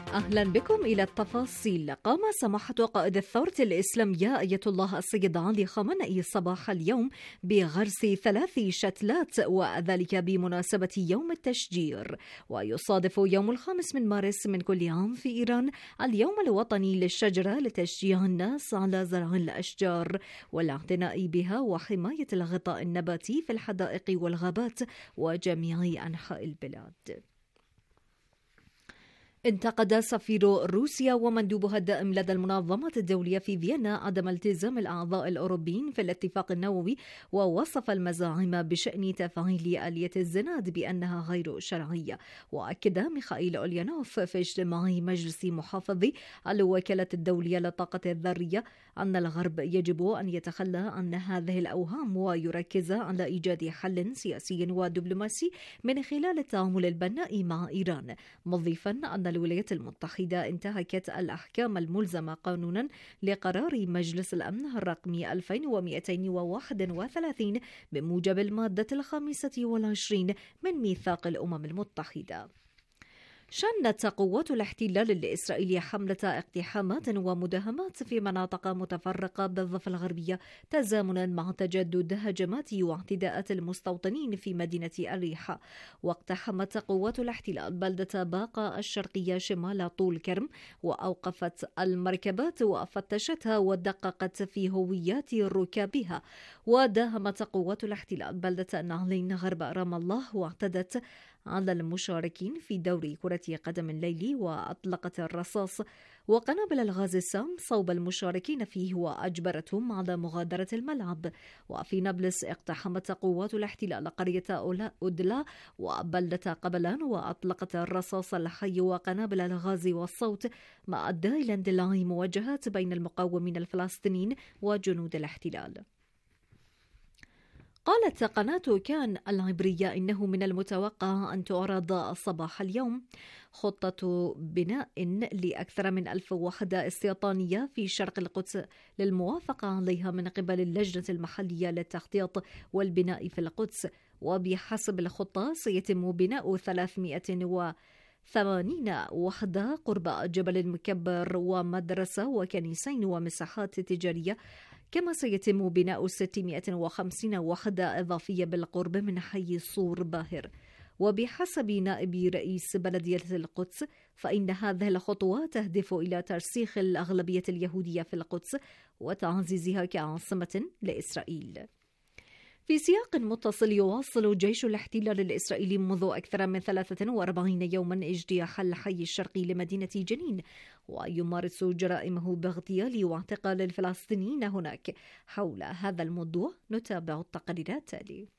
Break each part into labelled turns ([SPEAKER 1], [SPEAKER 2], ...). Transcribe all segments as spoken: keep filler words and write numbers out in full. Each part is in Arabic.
[SPEAKER 1] أهلا بكم إلى التفاصيل. قام سماحة قائد الثورة الإسلامية آية الله السيد علي خامنئي صباح اليوم بغرس ثلاث شتلات، وذلك بمناسبة يوم التشجير، ويصادف يوم الخامس من مارس من كل عام في إيران اليوم الوطني للشجرة لتشجيع الناس على زرع الأشجار والاعتناء بها وحماية الغطاء النباتي في الحدائق والغابات وجميع أنحاء البلاد. انتقد سفير روسيا ومندوبها الدائم لدى المنظمة الدولية في فيينا عدم التزام الأعضاء الأوروبيين في الاتفاق النووي، ووصف المزاعم بشأن تفعيل آلية الزناد بأنها غير شرعية. وأكد ميخائيل أوليانوف في اجتماع مجلس محافظي الوكالة الدولية للطاقة الذرية أن الغرب يجب أن يتخلى عن هذه الأوهام ويركز على إيجاد حل سياسي ودبلوماسي من خلال التعامل البناء مع إيران، مضيفا أن الولايات المتحدة انتهكت الأحكام الملزمة قانونا لقرار مجلس الأمن الرقمي ألفين ومئتين وواحد وثلاثين بموجب المادة الخامسة والعشرين من ميثاق الأمم المتحدة. شنت قوات الاحتلال الإسرائيلي حملة اقتحامات ومداهمات في مناطق متفرقة بالضفة الغربية تزامنا مع تجدد هجمات واعتداءات المستوطنين في مدينة الريحة. واقتحمت قوات الاحتلال بلدة باقة الشرقية شمال طول كرم، وأوقفت المركبات وفتشتها ودققت في هويات ركابها. وداهمت قوات الاحتلال بلدة نعلين غرب رام الله، واعتدت على المشاركين في دوري كرة قدم الليلي وأطلقت الرصاص وقنابل الغاز السام صوب المشاركين فيه وأجبرتهم على مغادرة الملعب. وفي نابلس اقتحمت قوات الاحتلال قرية أودلا وبلدة قبلان وأطلقت الرصاص الحي وقنابل الغاز والصوت، ما أدى إلى اندلاع مواجهات بين المقاومين الفلسطينيين وجنود الاحتلال. قالت قناة كان العبرية إنه من المتوقع أن تعرض صباح اليوم خطة بناء لأكثر من ألف وحدة استيطانية في شرق القدس للموافقة عليها من قبل اللجنة المحلية للتخطيط والبناء في القدس. وبحسب الخطة سيتم بناء ثلاثمئة وثمانين وحدة قرب جبل المكبر ومدرسة وكنيسين ومساحات تجارية، كما سيتم بناء ستمئة وخمسين وحدة إضافية بالقرب من حي صور باهر. وبحسب نائب رئيس بلدية القدس فإن هذه الخطوة تهدف إلى ترسيخ الأغلبية اليهودية في القدس وتعزيزها كعاصمة لإسرائيل. في سياق متصل، يواصل جيش الاحتلال الإسرائيلي منذ أكثر من ثلاثة وأربعين يوما اجتياح الحي الشرقي لمدينة جنين، ويمارس جرائمه باغتيال واعتقال الفلسطينيين هناك. حول هذا الموضوع نتابع التقرير التالي.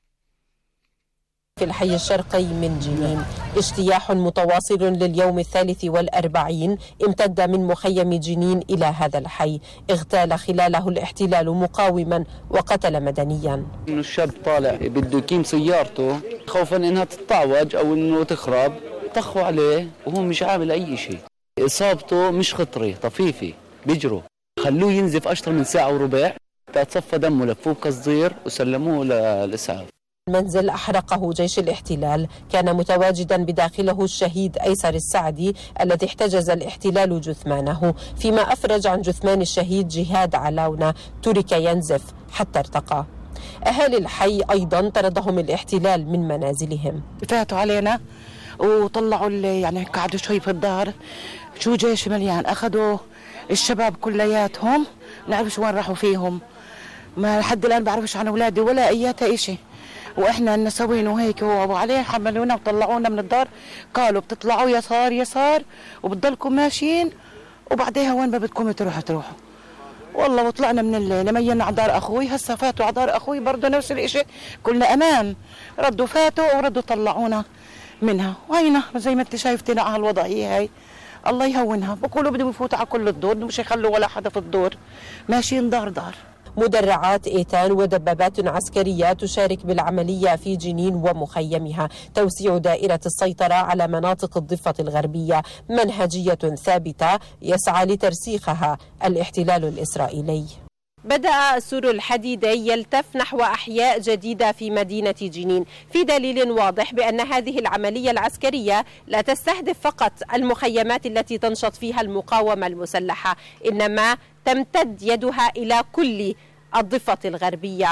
[SPEAKER 2] في الحي الشرقي من جنين اجتياح متواصل لليوم الثالث والأربعين امتد من مخيم جنين إلى هذا الحي، اغتال خلاله الاحتلال مقاوما وقتل مدنيا.
[SPEAKER 3] إنه الشاب طالع بده يقيم سيارته خوفا إنها تتعوج أو إنه تخرب، طخوا عليه وهو مش عامل أي شيء. إصابته مش خطرة، طفيفة، بيجروا خلوه ينزف أكثر من ساعة وربع، تصفى دمه لفوه كصدير وسلموه للإسعاف.
[SPEAKER 2] المنزل أحرقه جيش الاحتلال كان متواجدا بداخله الشهيد أيسر السعدي الذي احتجز الاحتلال جثمانه، فيما أفرج عن جثمان الشهيد جهاد علاونة ترك ينزف حتى ارتقى. أهالي الحي أيضا طردهم الاحتلال من منازلهم.
[SPEAKER 4] فاتوا علينا وطلعوا يعني قعدوا شوي في الدار، شو جيش مليان، أخذوا الشباب كلياتهم، نعرفش وين راحوا فيهم، ما لحد الآن بعرفش عن أولادي ولا أياتها إشي. واحنا نسوينه هيك وعليه حملونا وطلعونا من الدار، قالوا بتطلعوا يسار يسار وبتضلكم ماشيين وبعديها وين ما بدكم تروحوا تروحوا. والله وطلعنا من الليل مينا على دار اخوي، هسه فاتوا على دار اخوي برضه نفس الشيء، كلنا امان، ردوا فاتوا وردوا طلعونا منها. وهينا زي ما انت شايفتنا على الوضعيه هاي، الله يهونها. بقولوا بدهم يفوتوا على كل الدور، مش يخلوا ولا حدا في الدور، ماشيين دار دار.
[SPEAKER 2] مدرعات إيتان ودبابات عسكرية تشارك بالعملية في جنين ومخيمها، توسيع دائرة السيطرة على مناطق الضفة الغربية، منهجية ثابتة يسعى لترسيخها الاحتلال الإسرائيلي. بدأ السور الحديدي يلتف نحو أحياء جديدة في مدينة جنين، في دليل واضح بأن هذه العملية العسكرية لا تستهدف فقط المخيمات التي تنشط فيها المقاومة المسلحة، إنما تمتد يدها إلى كل الضفة الغربية.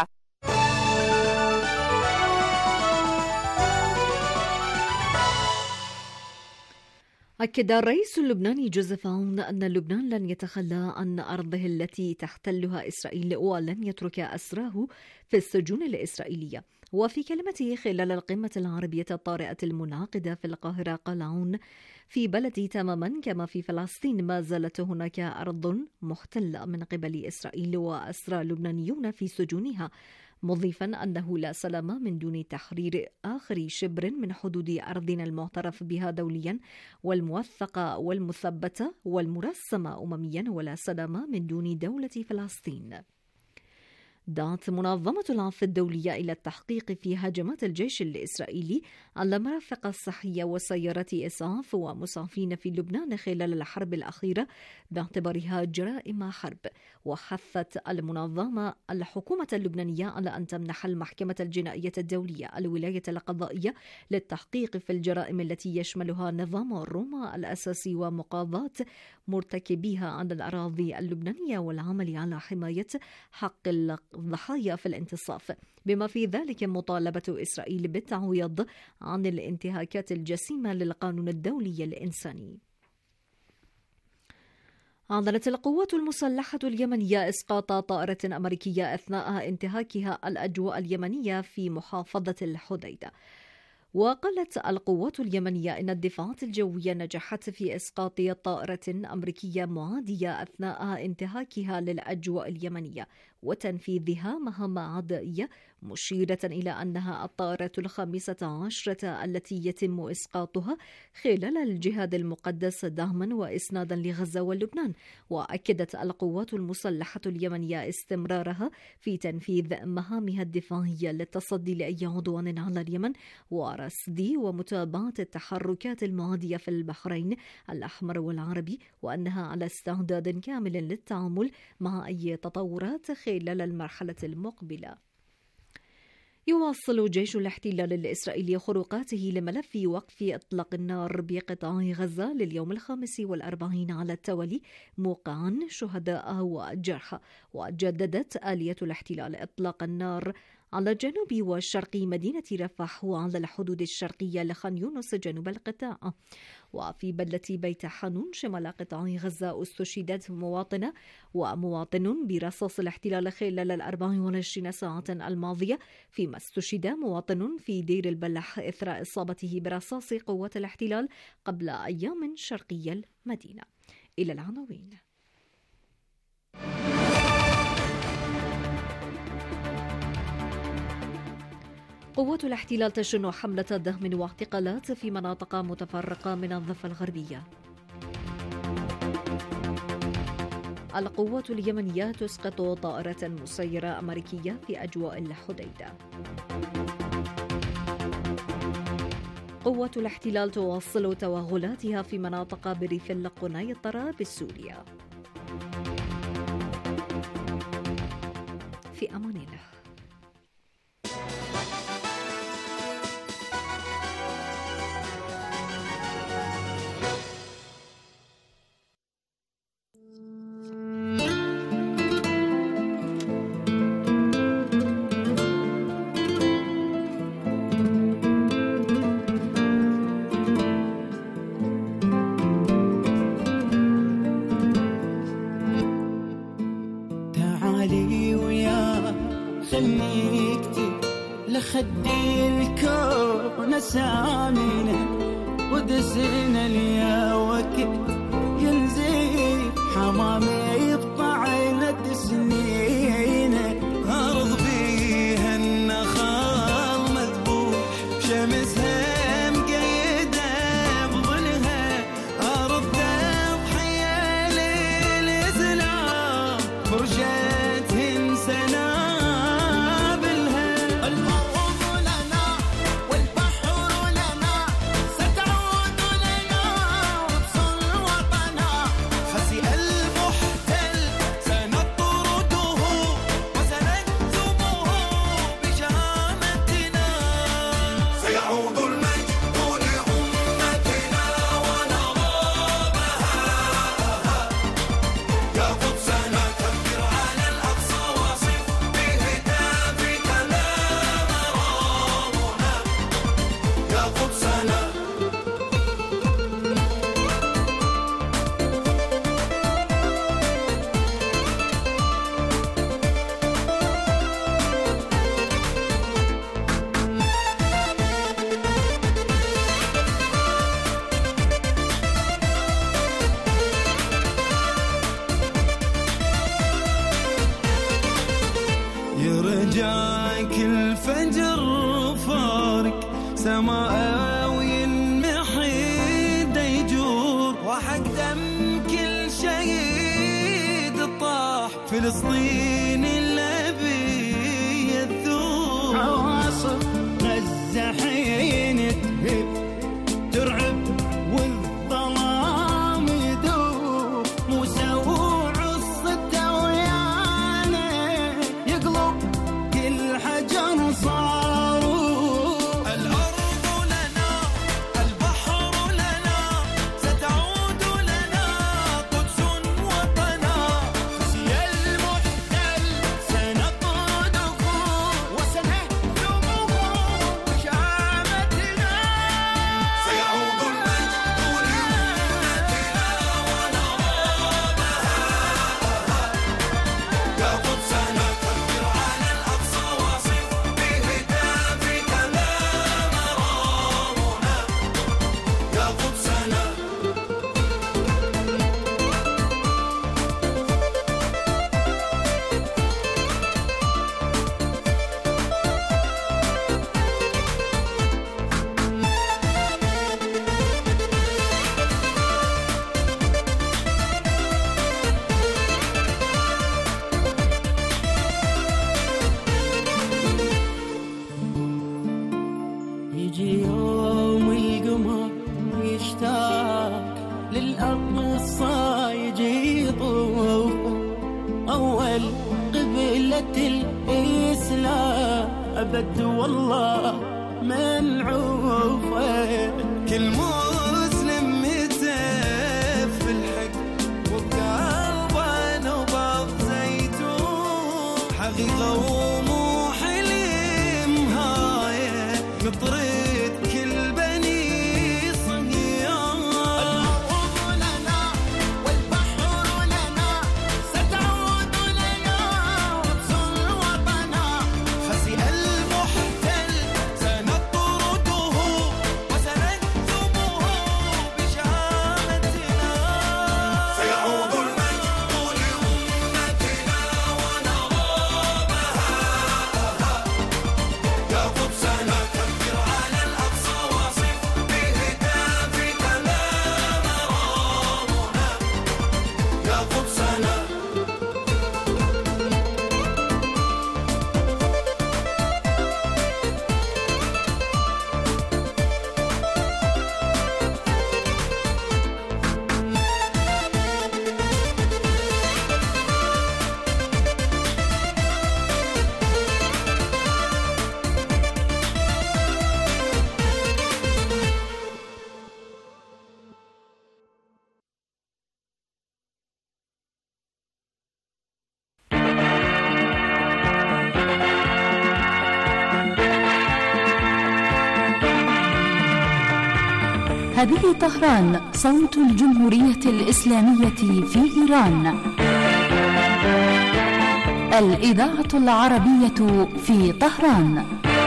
[SPEAKER 1] أكد الرئيس اللبناني جوزيف عون أن لبنان لن يتخلى عن أرضه التي تحتلها إسرائيل ولن يترك أسراه في السجون الإسرائيلية. وفي كلمته خلال القمة العربية الطارئة المنعقدة في القاهرة قال عون: في بلدي تماما كما في فلسطين ما زالت هناك أرض محتلة من قبل إسرائيل وأسرى لبنانيون في سجونها، مضيفا أنه لا سلام من دون تحرير آخر شبر من حدود أرضنا المعترف بها دوليا والموثقة والمثبتة والمرسمة أمميا، ولا سلام من دون دولة فلسطين. دعت منظمة العفو الدولية إلى التحقيق في هجمات الجيش الإسرائيلي على المرافق الصحية وسيارات إسعاف ومسعفين في لبنان خلال الحرب الأخيرة باعتبارها جرائم حرب. وحثت المنظمة الحكومة اللبنانية على أن تمنح المحكمة الجنائية الدولية الولاية القضائية للتحقيق في الجرائم التي يشملها نظام روما الأساسي ومقاضاة مرتكبيها على الأراضي اللبنانية والعمل على حماية حق الضحايا في الانتصاف، بما في ذلك مطالبة إسرائيل بالتعويض عن الانتهاكات الجسيمة للقانون الدولي الإنساني. أعلنت القوات المسلحة اليمنية إسقاط طائرة أمريكية أثناء انتهاكها الأجواء اليمنية في محافظة الحديدة. وقالت القوات اليمنية إن الدفاعات الجوية نجحت في إسقاط طائرة أمريكية معادية أثناء انتهاكها للأجواء اليمنية وتنفيذها مهام عدائية، مشيرة إلى أنها الطائرة الخامسة عشرة التي يتم إسقاطها خلال الجهاد المقدس دعما وإسنادا لغزة ولبنان. وأكدت القوات المسلحة اليمنية استمرارها في تنفيذ مهامها الدفاعية للتصدي لأي عدوان على اليمن ورصد ومتابعة التحركات المعادية في البحرين الأحمر والعربي، وأنها على استعداد كامل للتعامل مع أي تطورات خلال المرحلة المقبلة. يواصل جيش الاحتلال الإسرائيلي خروقاته لملف وقف إطلاق النار بقطاع غزة لليوم الخامس والأربعين على التوالي، موقعا شهداء وجرحى. وجددت آلية الاحتلال إطلاق النار على جنوب وشرق مدينة رفح وعلى الحدود الشرقية لخان يونس جنوب القطاع. وفي بلدة بيت حانون شمال قطاع غزة استشهدت مواطنة ومواطن برصاص الاحتلال خلال الأربع والعشرين ساعة الماضية، فيما استشهد مواطن في دير البلح إثر إصابته برصاص قوة الاحتلال قبل أيام شرقي المدينة. إلى العناوين. قوات الاحتلال تشن حملة دهم واعتقالات في مناطق متفرقة من الضفة الغربية. القوات اليمنية تسقط طائرة مسيرة أمريكية في أجواء الحديدة. قوات الاحتلال تواصل توغلاتها في مناطق بريف القنيطرة بسوريا. في أمان الله.
[SPEAKER 5] لخدي الكون سامينا ودسنا اليا وقت ينزل حمامي بطعنة سنينه، أرض فيها النخال مذبوح شمسها مقيدة بظلها، أرض تضحية للإسلام فرجتهن سنة سماوي المحيد يجور وحق دم كل شهيد طاح فلسطين الأبي يذوب عواصف غزة حين تهب ترعب والظلام يدوب موسى وعصته ويانا يقلب كل حجر صاروا الأرض لنا البحر لنا ستعود لنا قدس وطنا خزي المحتل سنطرده وسنهزمه بشامتنا سيعود المجد لأمتنا ونرامها يا قدسنا كبر على الأقصى واصف بهتافك لا مرامنا يا قدسنا يجي يوم القمر يشتاق للأقصى يجي يطوف أول قبلة الإسلام أبد والله منعوفة كل مسلم متف في الحق وبقلبه نبض زيتون حقيقة ومو حلم هاي نطرد كل بني صهيون الأرض لنا والبحر لنا ستعود لنا قدس وطنا خزي المحتل سنطرده وسنهزمه بشهامتنا سيعود المجد لأمتنا ونرامها يا قدسنا كبر على الأقصى واصف بهتافك لا مرامنا يا قدسنا
[SPEAKER 6] هذه طهران صوت الجمهورية الإسلامية في إيران. الإذاعة العربية في طهران.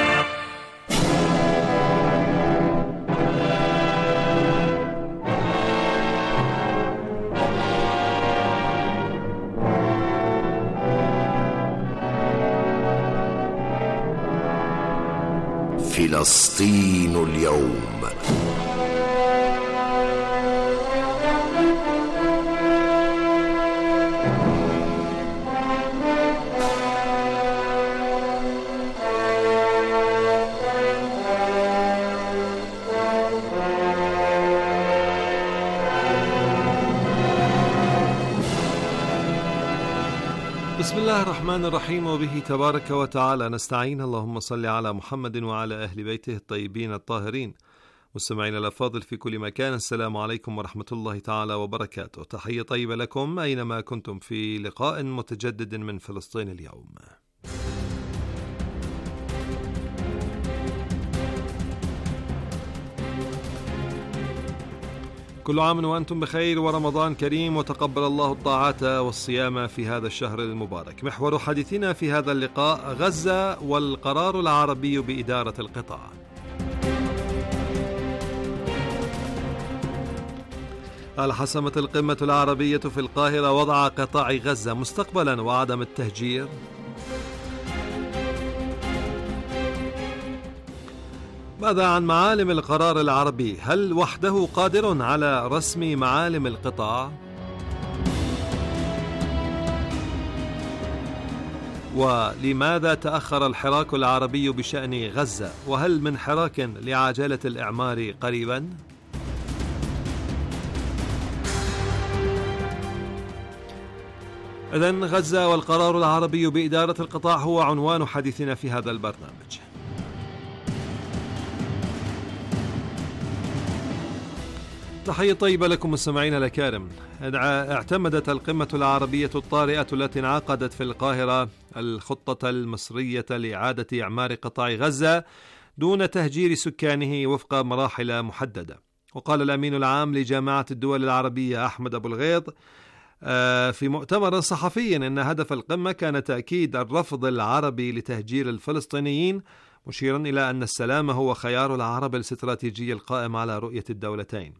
[SPEAKER 7] فلسطين اليوم.
[SPEAKER 8] بسم الله الرحمن الرحيم، وبه تبارك وتعالى نستعين. اللهم صل على محمد وعلى أهل بيته الطيبين الطاهرين. مستمعينا الأفاضل في كل مكان، السلام عليكم ورحمة الله تعالى وبركاته. تحية طيبة لكم أينما كنتم في لقاء متجدد من فلسطين اليوم. كل عام وأنتم بخير ورمضان كريم، وتقبل الله الطاعات والصيام في هذا الشهر المبارك. محور حديثنا في هذا اللقاء غزة والقرار العربي بإدارة القطاع. قال حسمت القمة العربية في القاهرة وضع قطاع غزة مستقبلا وعدم التهجير. ماذا عن معالم القرار العربي؟ هل وحده قادر على رسم معالم القطاع؟ ولماذا تأخر الحراك العربي بشأن غزة؟ وهل من حراك لعجلة الإعمار قريبا؟ إذن غزة والقرار العربي بإدارة القطاع هو عنوان حديثنا في هذا البرنامج. تحية طيبة لكم مستمعينا الأكارم. اعتمدت القمة العربية الطارئة التي انعقدت في القاهرة الخطة المصرية لإعادة إعمار قطاع غزة دون تهجير سكانه وفق مراحل محددة. وقال الأمين العام لجامعة الدول العربية أحمد أبو الغيض في مؤتمر صحفي أن هدف القمة كان تأكيد الرفض العربي لتهجير الفلسطينيين، مشيرا إلى أن السلام هو خيار العرب الاستراتيجي القائم على رؤية الدولتين.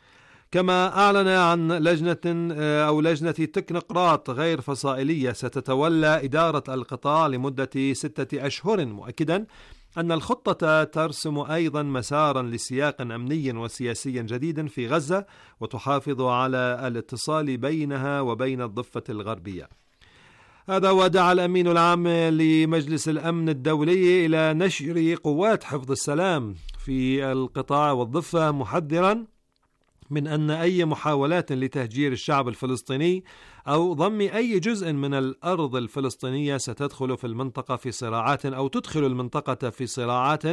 [SPEAKER 8] كما أعلن عن لجنة أو لجنة تكنقراط غير فصائلية ستتولى إدارة القطاع لمدة ستة أشهر، مؤكدا أن الخطة ترسم أيضا مسارا لسياق أمني وسياسي جديد في غزة وتحافظ على الاتصال بينها وبين الضفة الغربية. هذا ودعا الأمين العام لمجلس الأمن الدولي إلى نشر قوات حفظ السلام في القطاع والضفة، محذرا من أن أي محاولات لتهجير الشعب الفلسطيني أو ضم أي جزء من الأرض الفلسطينية ستدخل في المنطقة في صراعات أو تدخل المنطقة في صراعات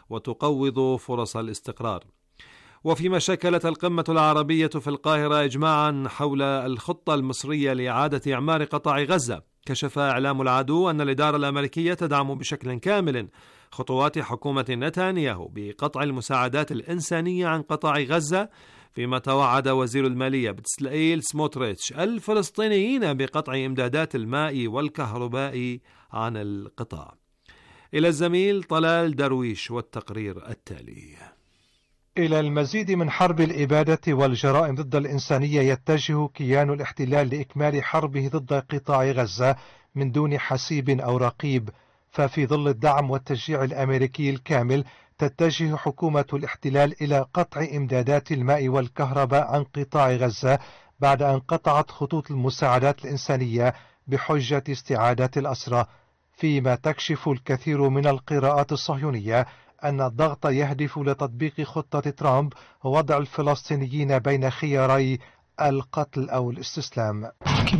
[SPEAKER 8] وتقوض فرص الاستقرار. وفيما شكلت القمة العربية في القاهرة إجماعا حول الخطة المصرية لإعادة إعمار قطاع غزة، كشف إعلام العدو أن الإدارة الأمريكية تدعم بشكل كامل خطوات حكومة نتنياهو بقطع المساعدات الإنسانية عن قطاع غزة، فيما توعد وزير المالية بتسلائيل سموتريتش الفلسطينيين بقطع إمدادات الماء والكهرباء عن القطاع. إلى الزميل طلال درويش والتقرير التالي.
[SPEAKER 9] إلى المزيد من حرب الإبادة والجرائم ضد الإنسانية يتجه كيان الاحتلال لإكمال حربه ضد قطاع غزة من دون حسيب أو رقيب، ففي ظل الدعم والتشجيع الأمريكي الكامل تتجه حكومة الاحتلال إلى قطع إمدادات الماء والكهرباء عن قطاع غزة بعد أن قطعت خطوط المساعدات الإنسانية بحجة استعادة الأسرى، فيما تكشف الكثير من القراءات الصهيونية أن الضغط يهدف لتطبيق خطة ترامب ووضع الفلسطينيين بين خياري القتل أو الاستسلام.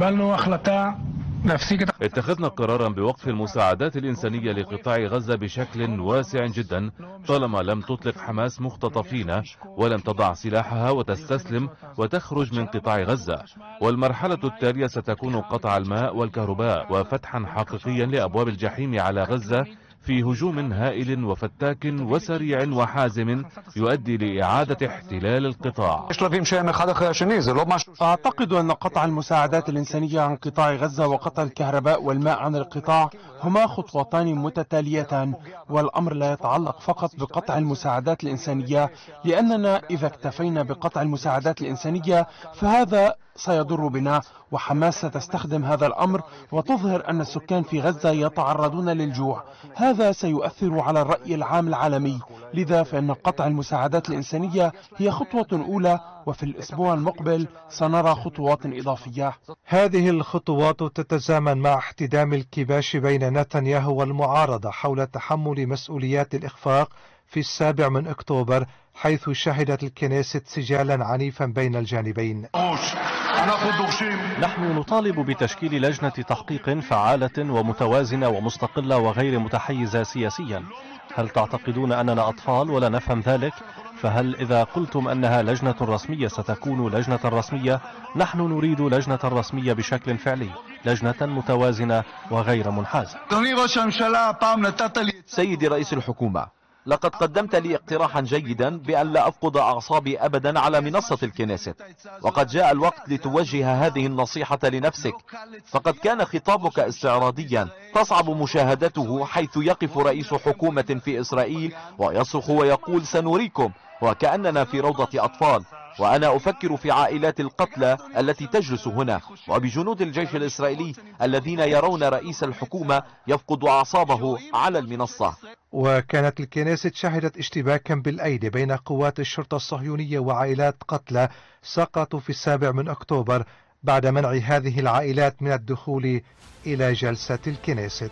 [SPEAKER 10] اتخذنا قرارا بوقف المساعدات الإنسانية لقطاع غزة بشكل واسع جدا طالما لم تطلق حماس مختطفين ولم تضع سلاحها وتستسلم وتخرج من قطاع غزة. والمرحلة التالية ستكون قطع الماء والكهرباء وفتحا حقيقيا لأبواب الجحيم على غزة في هجوم هائل وفتاك وسريع وحازم يؤدي لإعادة احتلال القطاع.
[SPEAKER 11] أعتقد أن قطع المساعدات الإنسانية عن قطاع غزة وقطع الكهرباء والماء عن القطاع هما خطوتان متتاليتان، والأمر لا يتعلق فقط بقطع المساعدات الإنسانية، لأننا إذا اكتفينا بقطع المساعدات الإنسانية فهذا سيضر بنا، وحماس ستستخدم هذا الأمر وتظهر أن السكان في غزة يتعرضون للجوع. هذا سيؤثر على الرأي العام العالمي، لذا فإن قطع المساعدات الإنسانية هي خطوة أولى، وفي الأسبوع المقبل سنرى خطوات إضافية.
[SPEAKER 9] هذه الخطوات تتزامن مع احتدام الكباش بين نتنياهو والمعارضة حول تحمل مسؤوليات الإخفاق في السابع من أكتوبر، حيث شهدت الكنيست سجالا عنيفا بين الجانبين.
[SPEAKER 12] نحن نطالب بتشكيل لجنة تحقيق فعالة ومتوازنة ومستقلة وغير متحيزة سياسيا. هل تعتقدون أننا أطفال ولا نفهم ذلك؟ فهل إذا قلتم أنها لجنة رسمية ستكون لجنة رسمية؟ نحن نريد لجنة رسمية بشكل فعلي، لجنة متوازنة وغير منحازة.
[SPEAKER 13] سيدي رئيس الحكومة، لقد قدمت لي اقتراحا جيدا بأن لا أفقد أعصابي أبدا على منصة الكنيست، وقد جاء الوقت لتوجه هذه النصيحة لنفسك، فقد كان خطابك استعراضيا تصعب مشاهدته، حيث يقف رئيس حكومة في إسرائيل ويصرخ ويقول سنريكم، وكأننا في روضة أطفال. وأنا أفكر في عائلات القتلى التي تجلس هنا، وبجنود الجيش الإسرائيلي الذين يرون رئيس الحكومة يفقد أعصابه على المنصة.
[SPEAKER 9] وكانت الكنيست شهدت اشتباكا بالأيدي بين قوات الشرطة الصهيونية وعائلات قتلى سقطوا في السابع من أكتوبر بعد منع هذه العائلات من الدخول إلى جلسة الكنيست.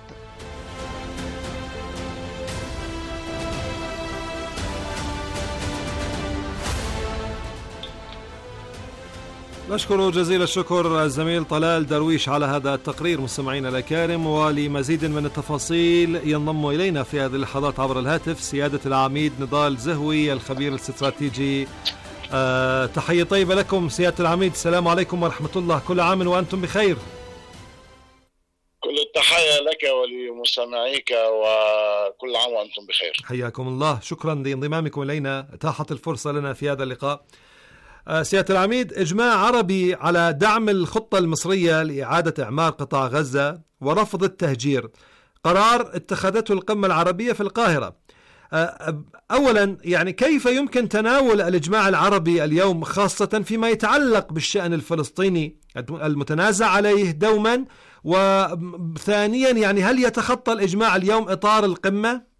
[SPEAKER 8] نشكر جزيل الشكر الزميل طلال درويش على هذا التقرير. مستمعينا الأكارم، ولمزيد من التفاصيل ينضم إلينا في هذه اللحظات عبر الهاتف سيادة العميد نضال زهوي الخبير الاستراتيجي. أه تحية طيبة لكم سيادة العميد، السلام عليكم ورحمة الله، كل عام وأنتم بخير.
[SPEAKER 14] كل التحية لك ولمستمعيك وكل عام وأنتم بخير.
[SPEAKER 8] حياكم الله، شكرا لانضمامكم إلينا، اتاحت الفرصة لنا في هذا اللقاء. سيادة العميد، إجماع عربي على دعم الخطة المصرية لإعادة إعمار قطاع غزة ورفض التهجير، قرار اتخذته القمة العربية في القاهرة. أولا يعني كيف يمكن تناول الإجماع العربي اليوم خاصة فيما يتعلق بالشأن الفلسطيني المتنازع عليه دوما، وثانيا يعني هل يتخطى الإجماع اليوم إطار القمة؟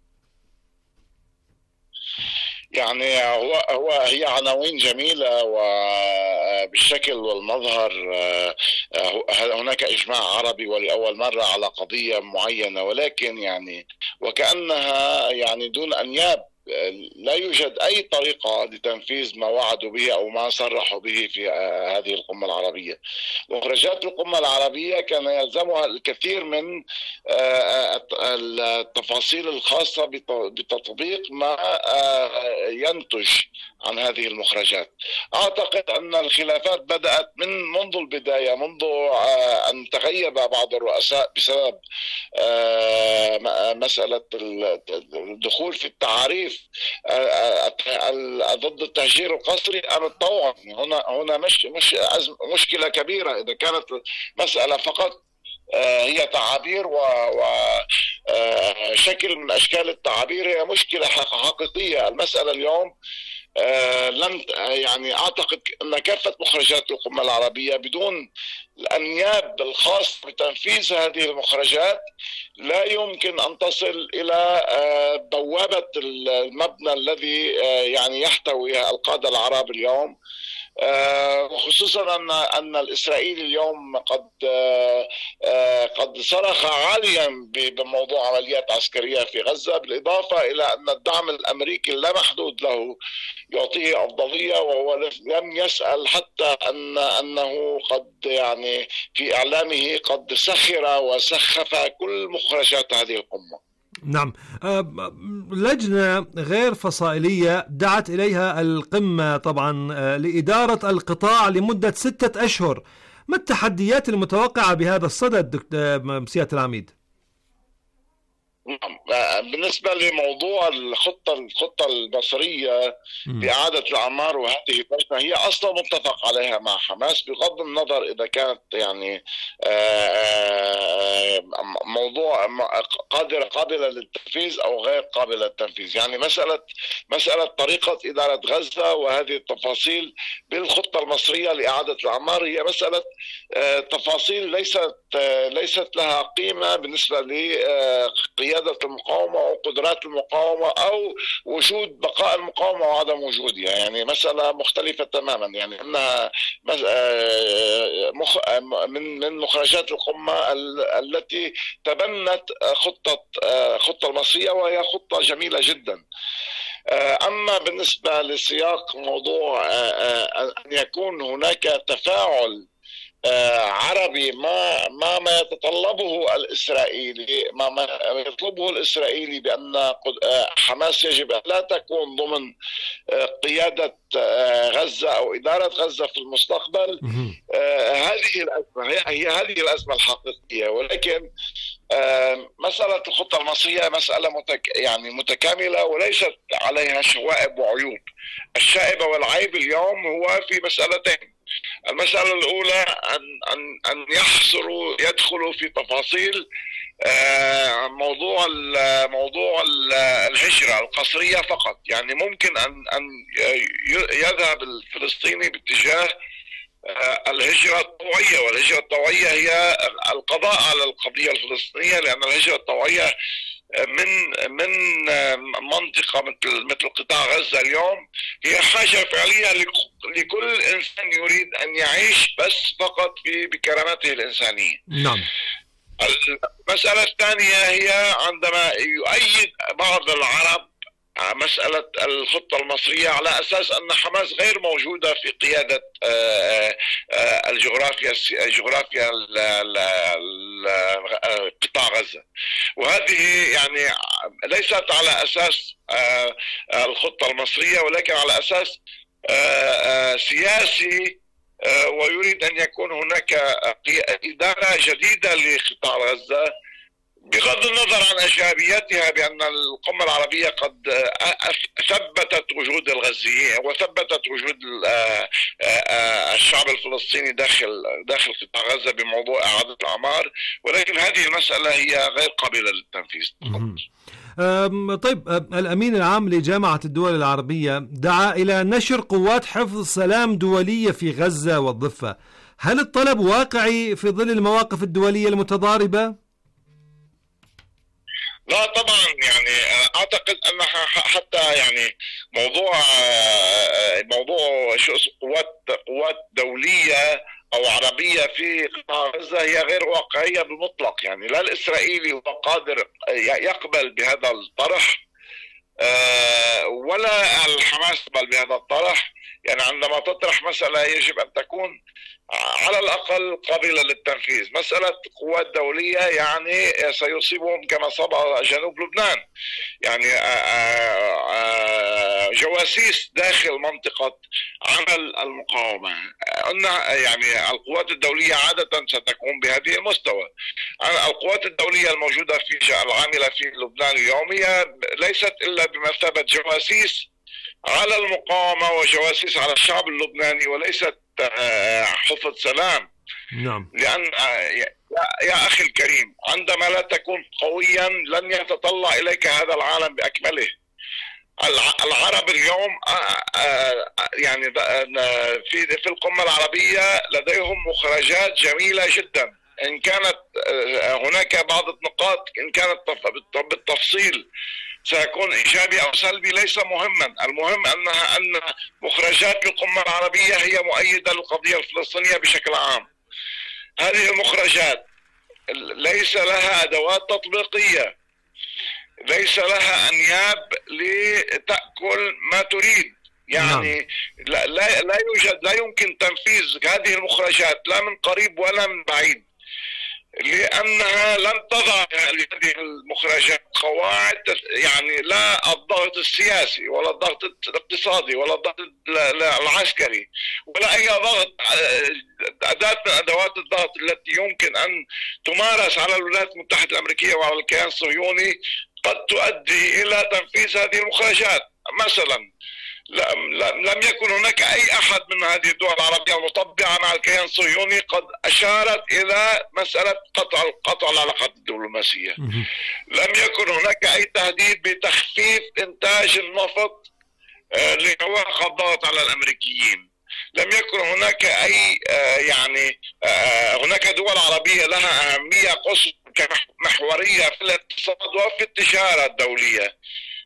[SPEAKER 14] يعني هو هو هي عناوين جميلة وبالشكل والمظهر. هناك إجماع عربي ولأول مرة على قضية معينة، ولكن يعني وكأنها يعني دون أنياب، لا يوجد أي طريقة لتنفيذ ما وعدوا به أو ما صرحوا به في هذه القمة العربية. مخرجات القمة العربية كان يلزمها الكثير من التفاصيل الخاصة بتطبيق ما ينتج عن هذه المخرجات. أعتقد أن الخلافات بدأت من منذ البداية، منذ أن تغيب بعض الرؤساء بسبب مسألة الدخول في التعاريف ضد التهجير القسري أم الطوعي. هنا هنا مش مش مشكلة كبيرة إذا كانت مسألة فقط هي تعابير وشكل من أشكال التعابير، هي مشكلة حقيقية. المسألة اليوم لم يعني أعتقد أن كافة مخرجات القمة العربية بدون الأنياب الخاص بتنفيذ هذه المخرجات لا يمكن أن تصل إلى بوابة المبنى الذي يعني يحتوي القادة العرب اليوم، وخصوصا أن أن الإسرائيلي اليوم قد قد صرخ عاليا بموضوع عمليات عسكرية في غزة، بالإضافة إلى أن الدعم الأمريكي اللامحدود له يعطيه أفضلية، وهو لم يسأل حتى أن أنه قد يعني في إعلامه قد سخر وسخف كل مخرجات هذه القمة.
[SPEAKER 8] نعم، لجنة غير فصائلية دعت إليها القمة طبعا لإدارة القطاع لمدة ستة أشهر. ما التحديات المتوقعة بهذا الصدد سيادة العميد؟
[SPEAKER 14] بالنسبة لموضوع الخطة الخطة المصرية بإعادة الأعمار، وهذه اللجنة هي أصلا متفق عليها مع حماس بغض النظر إذا كانت يعني موضوع قادرة قابلة للتنفيذ أو غير قابلة للتنفيذ. يعني مسألة مسألة طريقة إدارة غزة وهذه التفاصيل بالخطة المصرية لإعادة الأعمار هي مسألة تفاصيل ليست ليست لها قيمة بالنسبة لقيادة المقاومة وقدرات المقاومة أو وجود بقاء المقاومة وعدم وجودها. يعني مسألة مختلفة تماما. يعني أنها من من مخرجات القمة التي تبنت خطة خطة المصرية، وهي خطة جميلة جدا. أما بالنسبة لسياق موضوع أن يكون هناك تفاعل عربي ما ما ما يتطلبه الإسرائيلي، ما ما يطلبه الإسرائيلي بأن حماس يجب أن لا تكون ضمن قيادة غزة أو إدارة غزة في المستقبل. هذه الأزمة هي هذه الأزمة الحقيقية. ولكن مسألة الخطة المصرية مسألة متك يعني متكاملة وليست عليها شوائب وعيوب. الشائبة والعيب اليوم هو في مسألتين. المسألة الأولى أن أن أن يحصروا يدخلوا في تفاصيل موضوع موضوع الهجرة القسرية فقط. يعني ممكن أن أن يذهب الفلسطيني باتجاه الهجرة الطوعية، والهجرة الطوعية هي القضاء على القضية الفلسطينية، لأن الهجرة الطوعية من من منطقة مثل مثل قطاع غزة اليوم هي حاجة فعلية لكل إنسان يريد أن يعيش بس فقط بكرامته الإنسانية.
[SPEAKER 8] نعم.
[SPEAKER 14] المسألة الثانية هي عندما يؤيد بعض العرب مسألة الخطة المصرية على أساس أن حماس غير موجودة في قيادة الجغرافيا الجغرافيا قطاع غزة، وهذه يعني ليست على أساس الخطة المصرية ولكن على أساس سياسي، ويريد أن يكون هناك إدارة جديدة لقطاع غزة بغض النظر عن إيجابياتها، بأن القمة العربية قد ثبتت وجود الغزيين وثبتت وجود الشعب الفلسطيني داخل داخل قطاع غزة بموضوع إعادة الأعمار، ولكن هذه المسألة هي غير قابلة للتنفيذ.
[SPEAKER 8] طيب، الأمين العام لجامعة الدول العربية دعا إلى نشر قوات حفظ سلام دولية في غزة والضفة، هل الطلب واقعي في ظل المواقف الدولية المتضاربة؟
[SPEAKER 14] لا طبعا، يعني اعتقد انها حتى يعني موضوع موضوع شو قوات قوات دوليه او عربيه في قطاع غزه هي غير واقعيه بالمطلق، يعني لا الاسرائيلي هو قادر يقبل بهذا الطرح ولا الحماس يقبل بهذا الطرح. يعني عندما تطرح مسألة يجب أن تكون على الأقل قابلة للتنفيذ. مسألة قوات دولية يعني سيصيبهم كما صاب جنوب لبنان، يعني جواسيس داخل منطقة عمل المقاومة. قلنا يعني القوات الدولية عادة ستكون بهذه المستوى. القوات الدولية الموجودة في العاملة في لبنان اليوم هي ليست إلا بمثابة جواسيس على المقاومة وجواسيس على الشعب اللبناني، وليست حفظ سلام.
[SPEAKER 8] نعم.
[SPEAKER 14] لأن يا أخي الكريم، عندما لا تكون قويا لن يتطلع إليك هذا العالم بأكمله. العرب اليوم يعني في في القمة العربية لديهم مخرجات جميلة جدا، إن كانت هناك بعض النقاط إن كانت بالتفصيل سيكون إيجابي أو سلبي ليس مهما، المهم أنها أن مخرجات القمة العربية هي مؤيدة للقضية الفلسطينية بشكل عام. هذه المخرجات ليس لها أدوات تطبيقية، ليس لها أنياب لتأكل ما تريد، يعني لا, لا, لا يوجد لا يمكن تنفيذ هذه المخرجات لا من قريب ولا من بعيد، لأنها لن تضع لهذه المخرجات قواعد، يعني لا الضغط السياسي ولا الضغط الاقتصادي ولا الضغط العسكري ولا أي ضغط أداة من أدوات الضغط التي يمكن أن تمارس على الولايات المتحدة الأمريكية وعلى الكيان الصهيوني قد تؤدي إلى تنفيذ هذه المخرجات. مثلا لم يكن هناك أي أحد من هذه الدول العربية المطبعة مع الكيان الصهيوني قد أشارت إلى مسألة قطع قطع العلاقات الدبلوماسية. لم يكن هناك أي تهديد بتخفيف إنتاج النفط لإيقاف الضغط على الأمريكيين. لم يكن هناك أي يعني هناك دول عربية لها أهمية قصوى محورية في الاقتصاد وفي التجارة الدولية،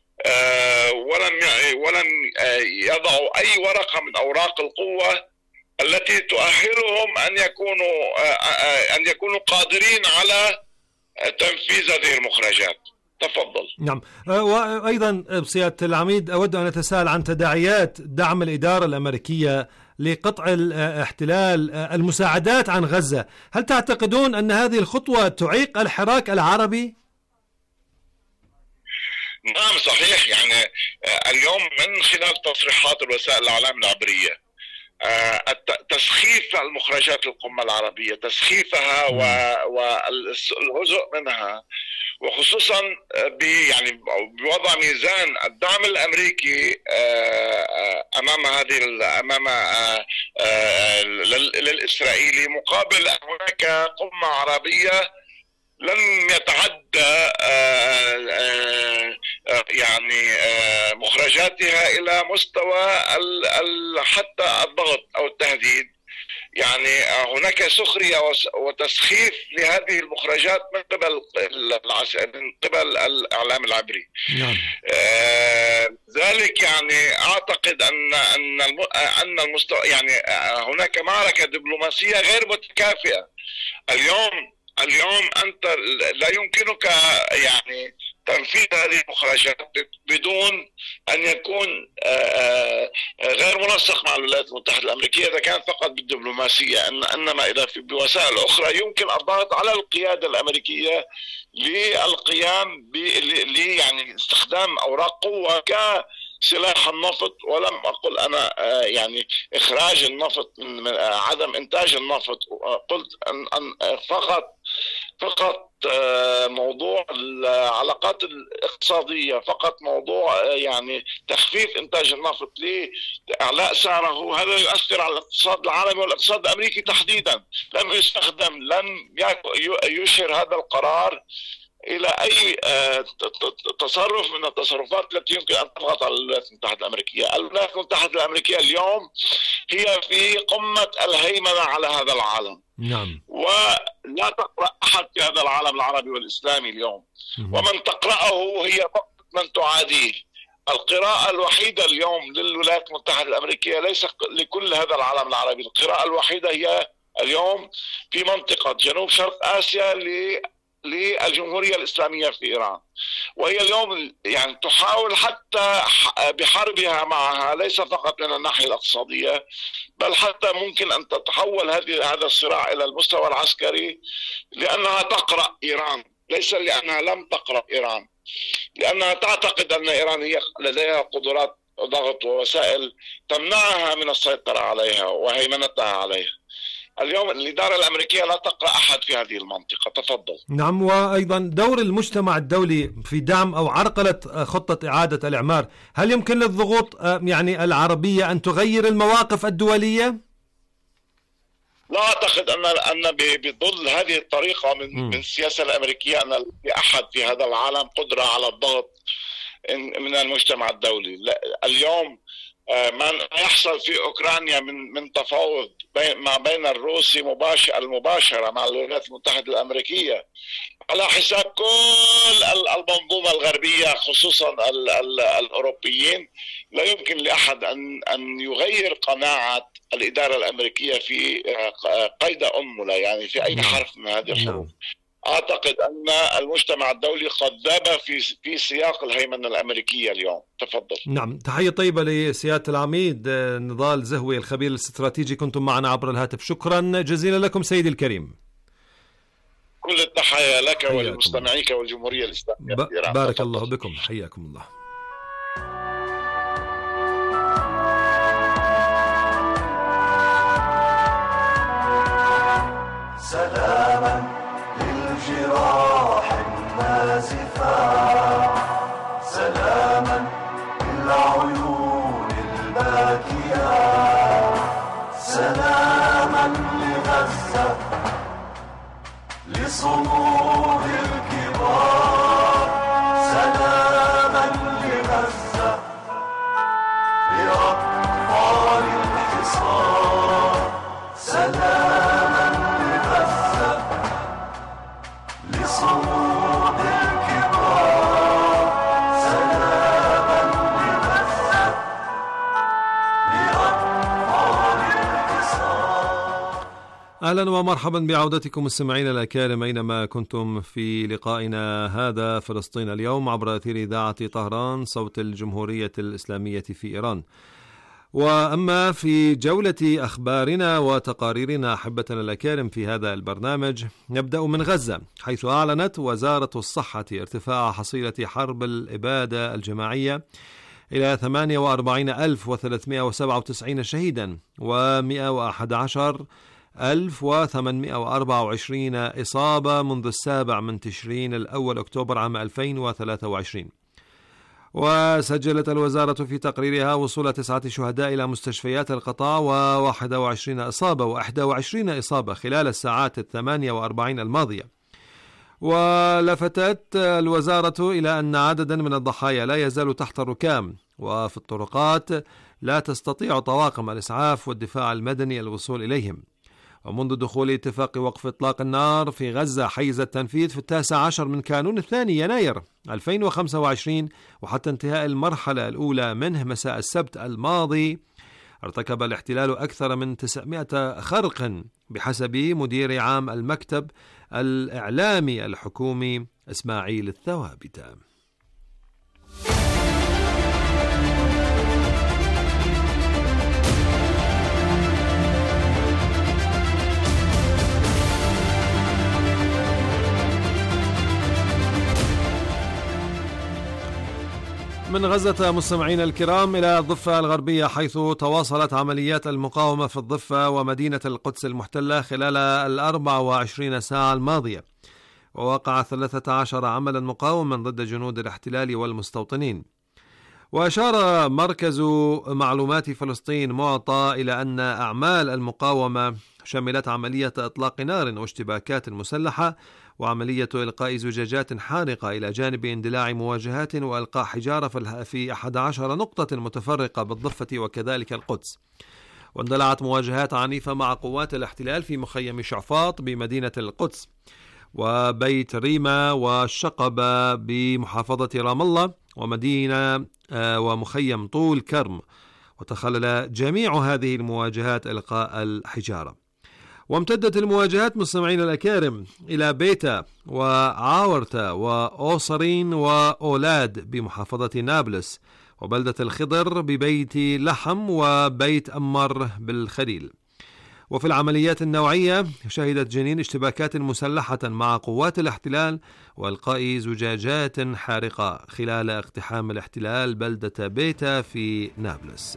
[SPEAKER 14] ولم ولم يضعوا أي ورقة من أوراق القوة التي تؤهلهم أن يكونوا أن يكونوا قادرين على تنفيذ هذه المخرجات. تفضل.
[SPEAKER 8] نعم. وأيضا سيادة العميد، أود أن أتساءل عن تداعيات دعم الإدارة الأمريكية لقطع الاحتلال المساعدات عن غزة. هل تعتقدون أن هذه الخطوة تعيق الحراك العربي؟
[SPEAKER 14] نعم صحيح، يعني اليوم من خلال تصريحات الوسائل الإعلام العبرية تسخيف المخرجات القمة العربية، تسخيفها والجزء منها، وخصوصا يعني بوضع ميزان الدعم الأمريكي أمام هذه أمام للإسرائيلي، مقابل هناك قمة عربية لم يتعدى يعني مخرجاتها إلى مستوى حتى الضغط أو التهديد. يعني يعني هناك سخرية وتسخيف لهذه المخرجات من قبل من قبل الإعلام العبري.
[SPEAKER 8] نعم.
[SPEAKER 14] آه ذلك يعني أعتقد أن أن أن المستوى يعني هناك معركة دبلوماسية غير متكافئة. اليوم اليوم أنت لا يمكنك يعني تنفيذ هذه المخرجات بدون أن يكون غير منسق مع الولايات المتحدة الأمريكية إذا كان فقط بالدبلوماسية، إنما إذا في بوسائل أخرى يمكن الضغط على القيادة الأمريكية للقيام ب يعني استخدام أوراق قوة ك سلاح النفط. ولم أقل أنا يعني إخراج النفط من عدم إنتاج النفط، قلت أن فقط فقط موضوع العلاقات الاقتصادية، فقط موضوع يعني تخفيف إنتاج النفط لإعلاء سعره، هذا يؤثر على الاقتصاد العالمي والاقتصاد الأمريكي تحديدا. لم يستخدم لم يشير هذا القرار إلى أي تصرف من التصرفات التي يمكن أن تضغط على الولايات المتحدة الأمريكية. الولايات المتحدة الأمريكية اليوم هي في قمة الهيمنة على هذا العالم.
[SPEAKER 8] نعم.
[SPEAKER 14] ولا تقرأ أحد في هذا العالم العربي والإسلامي اليوم. مم. ومن تقرأه هي فقط من تعاديه. القراءة الوحيدة اليوم للولايات المتحدة الأمريكية ليس لكل هذا العالم العربي، القراءة الوحيدة هي اليوم في منطقة جنوب شرق آسيا ل للجمهورية الإسلامية في إيران، وهي اليوم يعني تحاول حتى بحربها معها ليس فقط من الناحية الاقتصادية، بل حتى ممكن أن تتحول هذه هذا الصراع إلى المستوى العسكري، لأنها تقرأ إيران، ليس لأنها لم تقرأ إيران، لأنها تعتقد أن إيران هي لديها قدرات ضغط ووسائل تمنعها من السيطرة عليها وهيمنتها عليها. اليوم الإدارة الأمريكية لا تقرأ أحد في هذه المنطقة. تفضل.
[SPEAKER 8] نعم. وأيضا دور المجتمع الدولي في دعم أو عرقلة خطة إعادة الإعمار، هل يمكن للضغوط يعني العربية أن تغير المواقف الدولية؟
[SPEAKER 14] لا أعتقد أن أن بظل هذه الطريقة من م. من السياسة الأمريكية أن أحد في هذا العالم قدرة على الضغط من المجتمع الدولي. اليوم ما يحصل في أوكرانيا من من تفاوض بين ما بين الروسي مباشر المباشرة مع الولايات المتحدة الأمريكية على حساب كل المنظومة الغربية خصوصا ال ال الأوروبيين، لا يمكن لأحد أن أن يغير قناعة الإدارة الأمريكية في قيد أنملة، يعني في أي حرف من هذه الحروف. أعتقد أن المجتمع الدولي قد ذاب في في سياق الهيمنة الأمريكية اليوم. تفضل.
[SPEAKER 8] نعم. تحية طيبة لسيادة العميد نضال زهوي الخبير الاستراتيجي، كنتم معنا عبر الهاتف. شكرا جزيلا لكم سيدي الكريم.
[SPEAKER 14] كل التحية لك ولمستمعيك والجمهورية الإسلامية في إيران.
[SPEAKER 8] بارك تفضل. الله بكم، حياكم الله.
[SPEAKER 5] سلاما للجراح النازفة، سلاما للعيون الباكية، سلاما لغزة، لصمود الكبار، سلاما لغزة، لأطفال الحصار، سلاما لغزة، لصمود الكبار، سلاما لغزة، لأطفال الحصار.
[SPEAKER 8] أهلا ومرحبا بعودتكم مستمعين الأكارم أينما كنتم في لقائنا هذا فلسطين اليوم عبر أثير إذاعة طهران صوت الجمهورية الإسلامية في إيران. وأما في جولة أخبارنا وتقاريرنا أحبتنا الأكارم في هذا البرنامج، نبدأ من غزة، حيث أعلنت وزارة الصحة ارتفاع حصيلة حرب الإبادة الجماعية إلى ثمانية وأربعين ألف وثلاثمائة وسبعة وتسعين شهيدا ومائة وأحد عشر ألف وثمانمائة وأربعة وعشرين إصابة منذ السابع من تشرين الأول أكتوبر عام ألفين وثلاثة وعشرين. وسجلت الوزارة في تقريرها وصول تسعة شهداء إلى مستشفيات القطاع وواحد وعشرين إصابة وإحدى وعشرين إصابة خلال الساعات الثمانية وأربعين الماضية. ولفتت الوزارة إلى أن عددا من الضحايا لا يزال تحت الركام وفي الطرقات لا تستطيع طواقم الإسعاف والدفاع المدني الوصول إليهم. ومنذ دخول اتفاق وقف إطلاق النار في غزة حيز التنفيذ في التاسع عشر من كانون الثاني يناير ألفين وخمسة وعشرين وحتى انتهاء المرحلة الأولى منه مساء السبت الماضي، ارتكب الاحتلال أكثر من تسعمائة خرق بحسب مدير عام المكتب الإعلامي الحكومي إسماعيل الثوابت. من غزة مستمعين الكرام إلى الضفة الغربية، حيث تواصلت عمليات المقاومة في الضفة ومدينة القدس المحتلة خلال الأربع وعشرين ساعة الماضية، ووقع ثلاثة عشر عملا مقاوما ضد جنود الاحتلال والمستوطنين. وأشار مركز معلومات فلسطين معطى إلى أن أعمال المقاومة شملت عملية إطلاق نار واشتباكات مسلحة وعملية إلقاء زجاجات حارقة إلى جانب اندلاع مواجهات وإلقاء حجارة في أحد عشر نقطة متفرقة بالضفة وكذلك القدس. واندلعت مواجهات عنيفة مع قوات الاحتلال في مخيم شعفاط بمدينة القدس وبيت ريما والشقبة بمحافظة رام الله ومدينة ومخيم طول كرم، وتخلل جميع هذه المواجهات إلقاء الحجارة. وامتدت المواجهات مستمعين الأكارم إلى بيتا وعاورتا وأوصرين وأولاد بمحافظة نابلس وبلدة الخضر ببيت لحم وبيت أمر بالخليل. وفي العمليات النوعية شهدت جنين اشتباكات مسلحة مع قوات الاحتلال وإلقاء زجاجات حارقة خلال اقتحام الاحتلال بلدة بيتا في نابلس.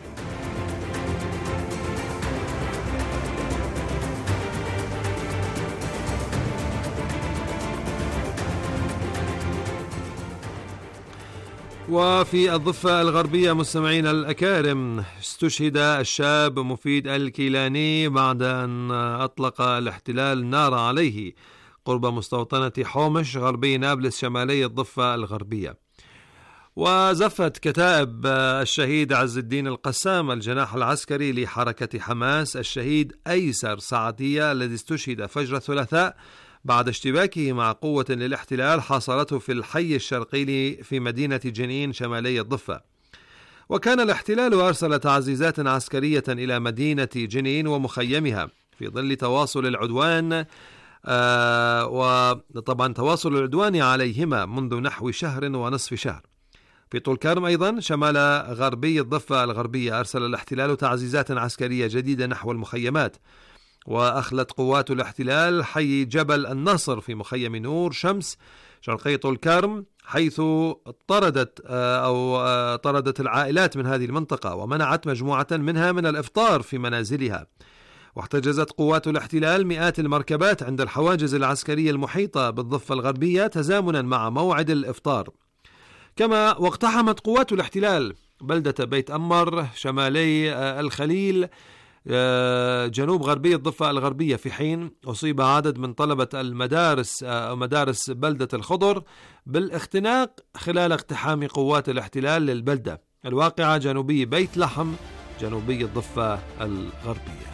[SPEAKER 8] وفي الضفة الغربية مستمعين الأكارم، استشهد الشاب مفيد الكيلاني بعد أن أطلق الاحتلال نار عليه قرب مستوطنة حومش غربي نابلس شمالي الضفة الغربية. وزفت كتائب الشهيد عز الدين القسام الجناح العسكري لحركة حماس الشهيد أيسر سعدية الذي استشهد فجر الثلاثاء بعد اشتباكه مع قوة للاحتلال حاصرته في الحي الشرقي في مدينة جنين شمالي الضفة. وكان الاحتلال أرسل تعزيزات عسكرية إلى مدينة جنين ومخيمها في ظل تواصل العدوان آه وطبعا تواصل العدوان عليهما منذ نحو شهر ونصف شهر. في طول كرم أيضا شمال غربي الضفة الغربية أرسل الاحتلال تعزيزات عسكرية جديدة نحو المخيمات، وأخلت قوات الاحتلال حي جبل النصر في مخيم نور شمس شرقي طول كرم، حيث طردت أو طردت العائلات من هذه المنطقة ومنعت مجموعة منها من الإفطار في منازلها. واحتجزت قوات الاحتلال مئات المركبات عند الحواجز العسكرية المحيطة بالضفة الغربية تزامنا مع موعد الإفطار. كما واقتحمت قوات الاحتلال بلدة بيت أمر شمالي الخليل جنوب غربي الضفة الغربية، في حين أصيب عدد من طلبة المدارس مدارس بلدة الخضر بالاختناق خلال اقتحام قوات الاحتلال للبلدة الواقعة جنوبي بيت لحم جنوبي الضفة الغربية.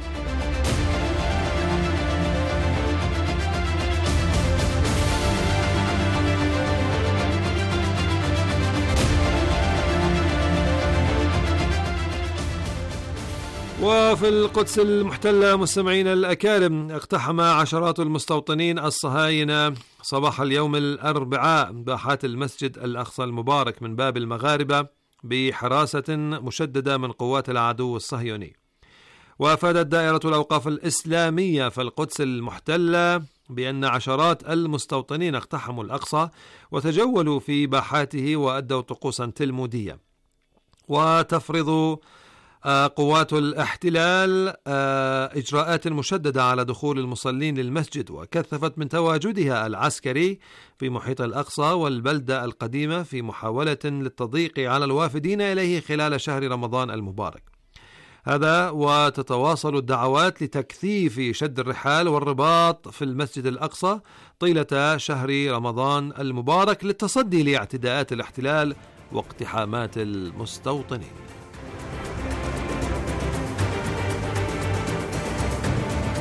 [SPEAKER 8] وفي القدس المحتلة مستمعين الأكارم، اقتحم عشرات المستوطنين الصهاينة صباح اليوم الأربعاء باحات المسجد الأقصى المبارك من باب المغاربة بحراسة مشددة من قوات العدو الصهيوني. وأفادت دائرة الأوقاف الإسلامية في القدس المحتلة بأن عشرات المستوطنين اقتحموا الأقصى وتجولوا في باحاته وأدوا طقوسا تلمودية. وتفرض قوات الاحتلال إجراءات مشددة على دخول المصلين للمسجد، وكثفت من تواجدها العسكري في محيط الأقصى والبلدة القديمة في محاولة للتضييق على الوافدين إليه خلال شهر رمضان المبارك. هذا وتتواصل الدعوات لتكثيف شد الرحال والرباط في المسجد الأقصى طيلة شهر رمضان المبارك للتصدي لاعتداءات الاحتلال واقتحامات المستوطنين.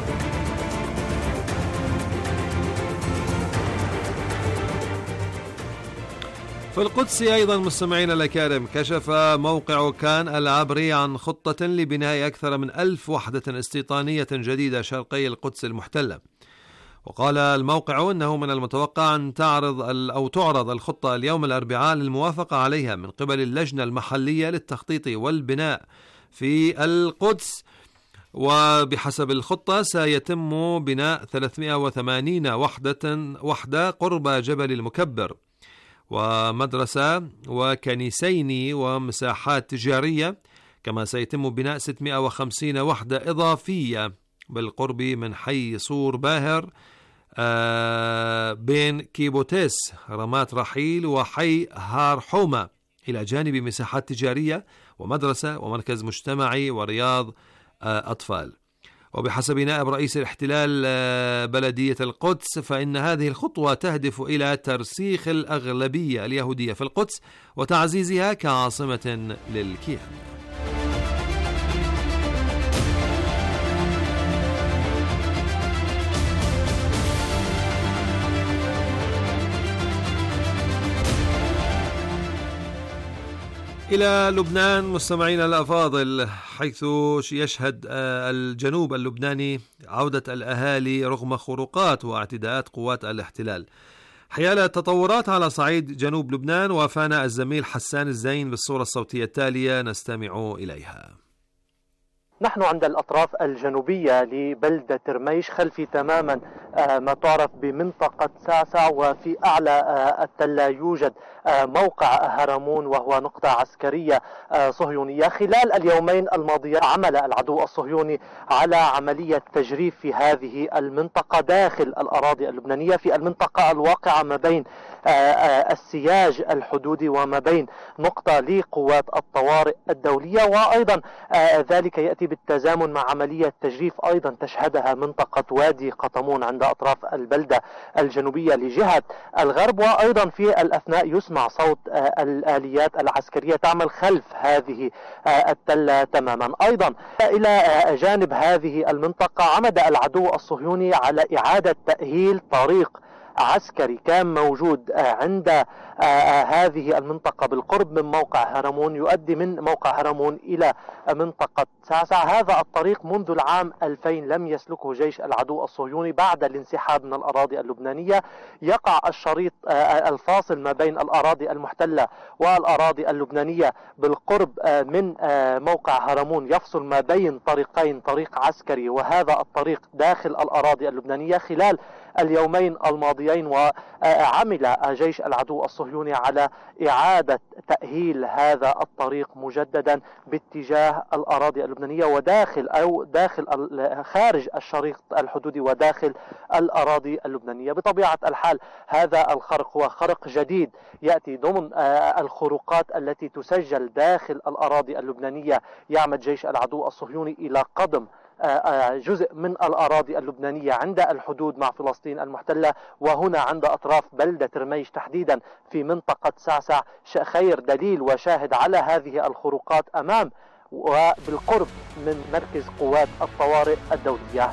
[SPEAKER 8] في القدس أيضا مستمعين الأكارم، كشف موقع كان العبري عن خطة لبناء أكثر من ألف وحدة استيطانية جديدة شرقي القدس المحتلة. وقال الموقع أنه من المتوقع أن تعرض أو تعرض الخطة اليوم الأربعاء للموافقة عليها من قبل اللجنة المحلية للتخطيط والبناء في القدس. وبحسب الخطة سيتم بناء ثلاثمائة وثمانين وحدة وحدة قرب جبل المكبر، ومدرسة وكنيسين ومساحات تجارية، كما سيتم بناء ستمائة وخمسين وحدة إضافية بالقرب من حي صور باهر بين كيبوتيس رمات رحيل وحي هار حومة، إلى جانب مساحات تجارية ومدرسة ومركز مجتمعي ورياض أطفال. وبحسب نائب رئيس الاحتلال بلدية القدس فإن هذه الخطوة تهدف إلى ترسيخ الأغلبية اليهودية في القدس وتعزيزها كعاصمة للكيان. إلى لبنان مستمعينا الأفاضل، حيث يشهد الجنوب اللبناني عودة الأهالي رغم خروقات واعتداءات قوات الاحتلال. حيال التطورات على صعيد جنوب لبنان وافانا الزميل حسان الزين بالصورة الصوتية التالية نستمع إليها.
[SPEAKER 15] نحن عند الأطراف الجنوبية لبلدة رميش، خلفي تماما ما تعرف بمنطقة سعسع، وفي أعلى التلة يوجد موقع هرمون وهو نقطة عسكرية صهيونية. خلال اليومين الماضية عمل العدو الصهيوني على عملية تجريف في هذه المنطقة داخل الأراضي اللبنانية، في المنطقة الواقعة ما بين السياج الحدودي وما بين نقطة لقوات الطوارئ الدولية، وأيضا ذلك يأتي بالتزامن مع عملية تجريف أيضا تشهدها منطقة وادي قطمون عند أطراف البلدة الجنوبية لجهة الغرب. وأيضا في الأثناء يسمع صوت الآليات العسكرية تعمل خلف هذه التلة تماما. أيضا إلى جانب هذه المنطقة عمد العدو الصهيوني على إعادة تأهيل طريق عسكري كان موجود عند هذه المنطقة بالقرب من موقع هرمون، يؤدي من موقع هرمون إلى منطقة سعسع. هذا الطريق منذ العام ألفين لم يسلكه جيش العدو الصهيوني بعد الانسحاب من الأراضي اللبنانية. يقع الشريط الفاصل ما بين الأراضي المحتلة والأراضي اللبنانية بالقرب من موقع هرمون، يفصل ما بين طريقين، طريق عسكري وهذا الطريق داخل الأراضي اللبنانية. خلال اليومين الماضيين وعمل جيش العدو الصهيوني على إعادة تأهيل هذا الطريق مجددا باتجاه الأراضي اللبنانية وداخل أو داخل خارج الشريط الحدودي وداخل الأراضي اللبنانية. بطبيعة الحال هذا الخرق هو خرق جديد يأتي ضمن الخروقات التي تسجل داخل الأراضي اللبنانية. يعمد جيش العدو الصهيوني إلى قضم جزء من الأراضي اللبنانية عند الحدود مع فلسطين المحتلة، وهنا عند أطراف بلدة رميش تحديدا في منطقة سعسع. خير دليل وشاهد على هذه الخروقات أمام وبالقرب من مركز قوات الطوارئ الدولية.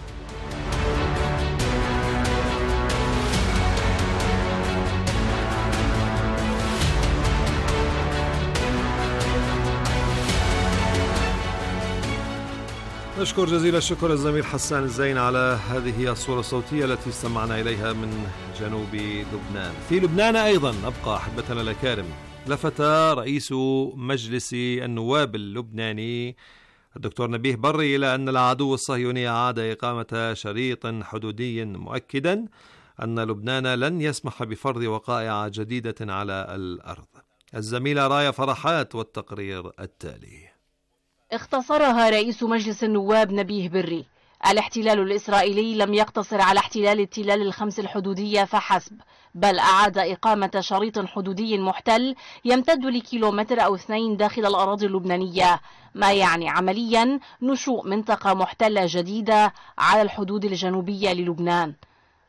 [SPEAKER 8] نشكر جزيل الشكر الزميل حسان الزين على هذه الصورة الصوتية التي استمعنا إليها من جنوب لبنان. في لبنان أيضا أبقى أحبتنا الأكارم، لفت رئيس مجلس النواب اللبناني الدكتور نبيه بري إلى أن العدو الصهيوني عاد إقامة شريط حدودي، مؤكدا أن لبنان لن يسمح بفرض وقائع جديدة على الأرض. الزميلة رايا فرحات والتقرير التالي.
[SPEAKER 16] اختصرها رئيس مجلس النواب نبيه بري. الاحتلال الإسرائيلي لم يقتصر على احتلال التلال الخمس الحدودية فحسب، بل أعاد إقامة شريط حدودي محتل يمتد لكيلومتر أو اثنين داخل الأراضي اللبنانية، ما يعني عمليا نشوء منطقة محتلة جديدة على الحدود الجنوبية للبنان.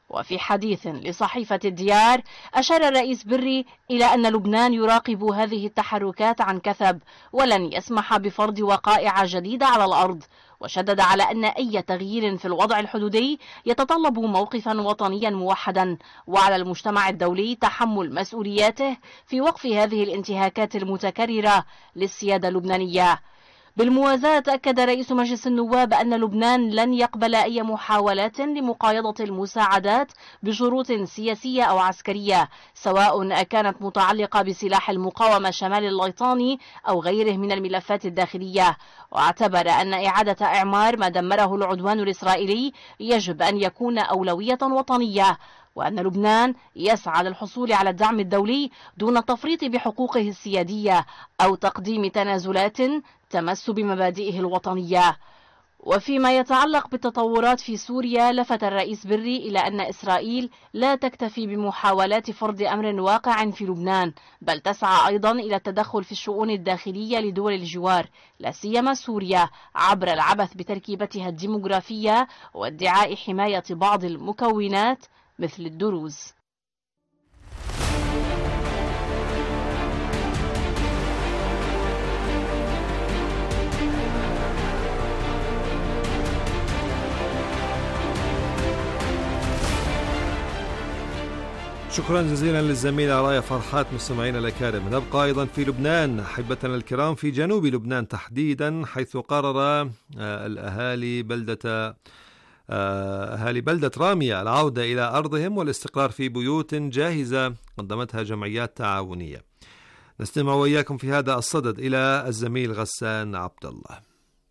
[SPEAKER 16] وفي حديث لصحيفة الديار أشار الرئيس بري إلى أن لبنان يراقب هذه التحركات عن كثب ولن يسمح بفرض وقائع جديدة على الأرض، وشدد على أن أي تغيير في الوضع الحدودي يتطلب موقفا وطنيا موحدا، وعلى المجتمع الدولي تحمل مسؤولياته في وقف هذه الانتهاكات المتكررة للسيادة اللبنانية. بالموازاة أكد رئيس مجلس النواب أن لبنان لن يقبل أي محاولات لمقايضة المساعدات بشروط سياسية أو عسكرية، سواء كانت متعلقة بسلاح المقاومة شمال الليطاني أو غيره من الملفات الداخلية، واعتبر أن إعادة إعمار ما دمره العدوان الإسرائيلي يجب أن يكون أولوية وطنية، وأن لبنان يسعى للحصول على الدعم الدولي دون التفريط بحقوقه السيادية أو تقديم تنازلات تمس بمبادئه الوطنية. وفيما يتعلق بالتطورات في سوريا، لفت الرئيس بري إلى أن إسرائيل لا تكتفي بمحاولات فرض أمر واقع في لبنان، بل تسعى أيضا إلى التدخل في الشؤون الداخلية لدول الجوار، لا سيما سوريا، عبر العبث بتركيبتها الديموغرافية وادعاء حماية بعض المكونات مثل الدروز.
[SPEAKER 8] شكرا جزيلا للزميلة رايا فرحات. مستمعينا الأكارم، نبقى أيضا في لبنان أحبتنا الكرام، في جنوب لبنان تحديدا، حيث قرر الأهالي بلدة أهالي بلدة رامية العودة إلى أرضهم والاستقرار في بيوت جاهزة قدمتها جمعيات تعاونية. نستمع وإياكم في هذا الصدد إلى الزميل غسان عبد الله.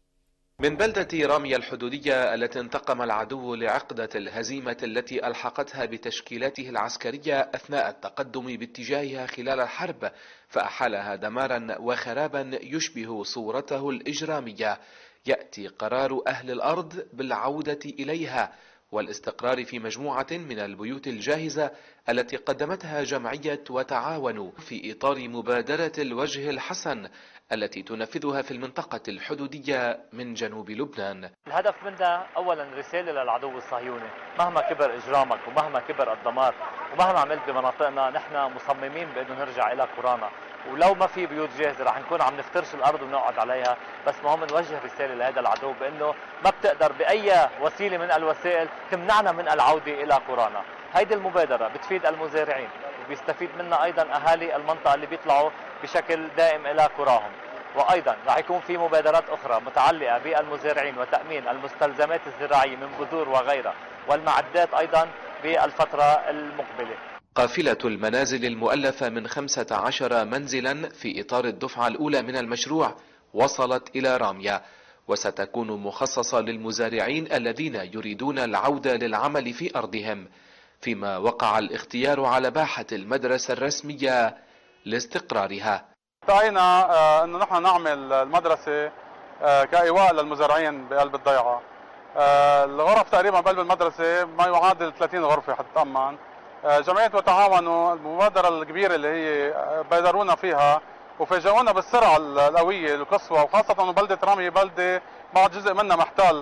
[SPEAKER 17] من بلدة رامية الحدودية التي انتقم العدو لعقدة الهزيمة التي ألحقتها بتشكيلاته العسكرية أثناء التقدم باتجاهها خلال الحرب، فأحالها دمارا وخرابا يشبه صورته الإجرامية، يأتي قرار أهل الأرض بالعودة إليها والاستقرار في مجموعة من البيوت الجاهزة التي قدمتها جمعية وتعاون في إطار مبادرة الوجه الحسن التي تنفذها في المنطقة الحدودية من جنوب لبنان.
[SPEAKER 15] الهدف منها أولا رسالة للعدو الصهيوني، مهما كبر إجرامك ومهما كبر الدمار ومهما عملت بمناطقنا، نحن مصممين بأنه نرجع إلى قرانا، ولو ما في بيوت جاهزة رح نكون عم نفترش الأرض ونقعد عليها، بس مهم نوجه رسالة لهذا العدو بأنه ما بتقدر بأي وسيلة من الوسائل تمنعنا من العودة إلى قرانا. هيدي المبادرة بتفيد المزارعين وبيستفيد منها أيضا أهالي المنطقة اللي بيطلعوا بشكل دائم إلى قراهم، وأيضا رح يكون في مبادرات أخرى متعلقة بالمزارعين وتأمين المستلزمات الزراعية من بذور وغيرها والمعدات أيضا بالفترة المقبلة.
[SPEAKER 17] قافلة المنازل المؤلفة من خمسة عشر منزلا في إطار الدفعة الأولى من المشروع وصلت إلى رامية، وستكون مخصصة للمزارعين الذين يريدون العودة للعمل في أرضهم، فيما وقع الاختيار على باحة المدرسة الرسمية لاستقرارها.
[SPEAKER 18] سعينا أنه نحن نعمل المدرسة كإيواء للمزارعين بقلب الضيعة. الغرف تقريبا بقلب المدرسة ما يعادل ثلاثين غرفة حتى تأمن. جمعية وتعاونوا المبادرة الكبيرة اللي هي بادرونا فيها وفاجئونا بالسرعة القوية القصوى، وخاصة أنه بلدة رامية بلدة بعض جزء منها محتل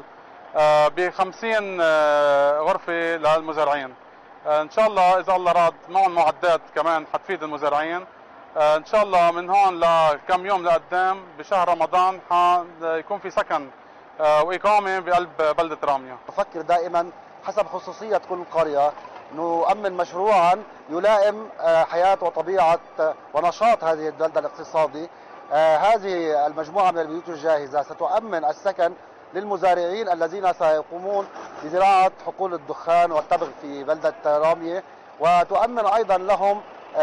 [SPEAKER 18] بخمسين غرفة للمزارعين. إن شاء الله إذا الله راد معهم معدات كمان حتفيد المزارعين. إن شاء الله من هون لكم يوم لقدام بشهر رمضان حيكون في سكن وإقامة بقلب بلدة رامية.
[SPEAKER 19] نفكر دائما حسب خصوصية كل قرية نؤمن مشروعا يلائم حياة وطبيعة ونشاط هذه البلدة الاقتصادي. هذه المجموعة من البيوت الجاهزة ستؤمن السكن للمزارعين الذين سيقومون بزراعة حقول الدخان والتبغ في بلدة رامية، وتؤمن أيضا لهم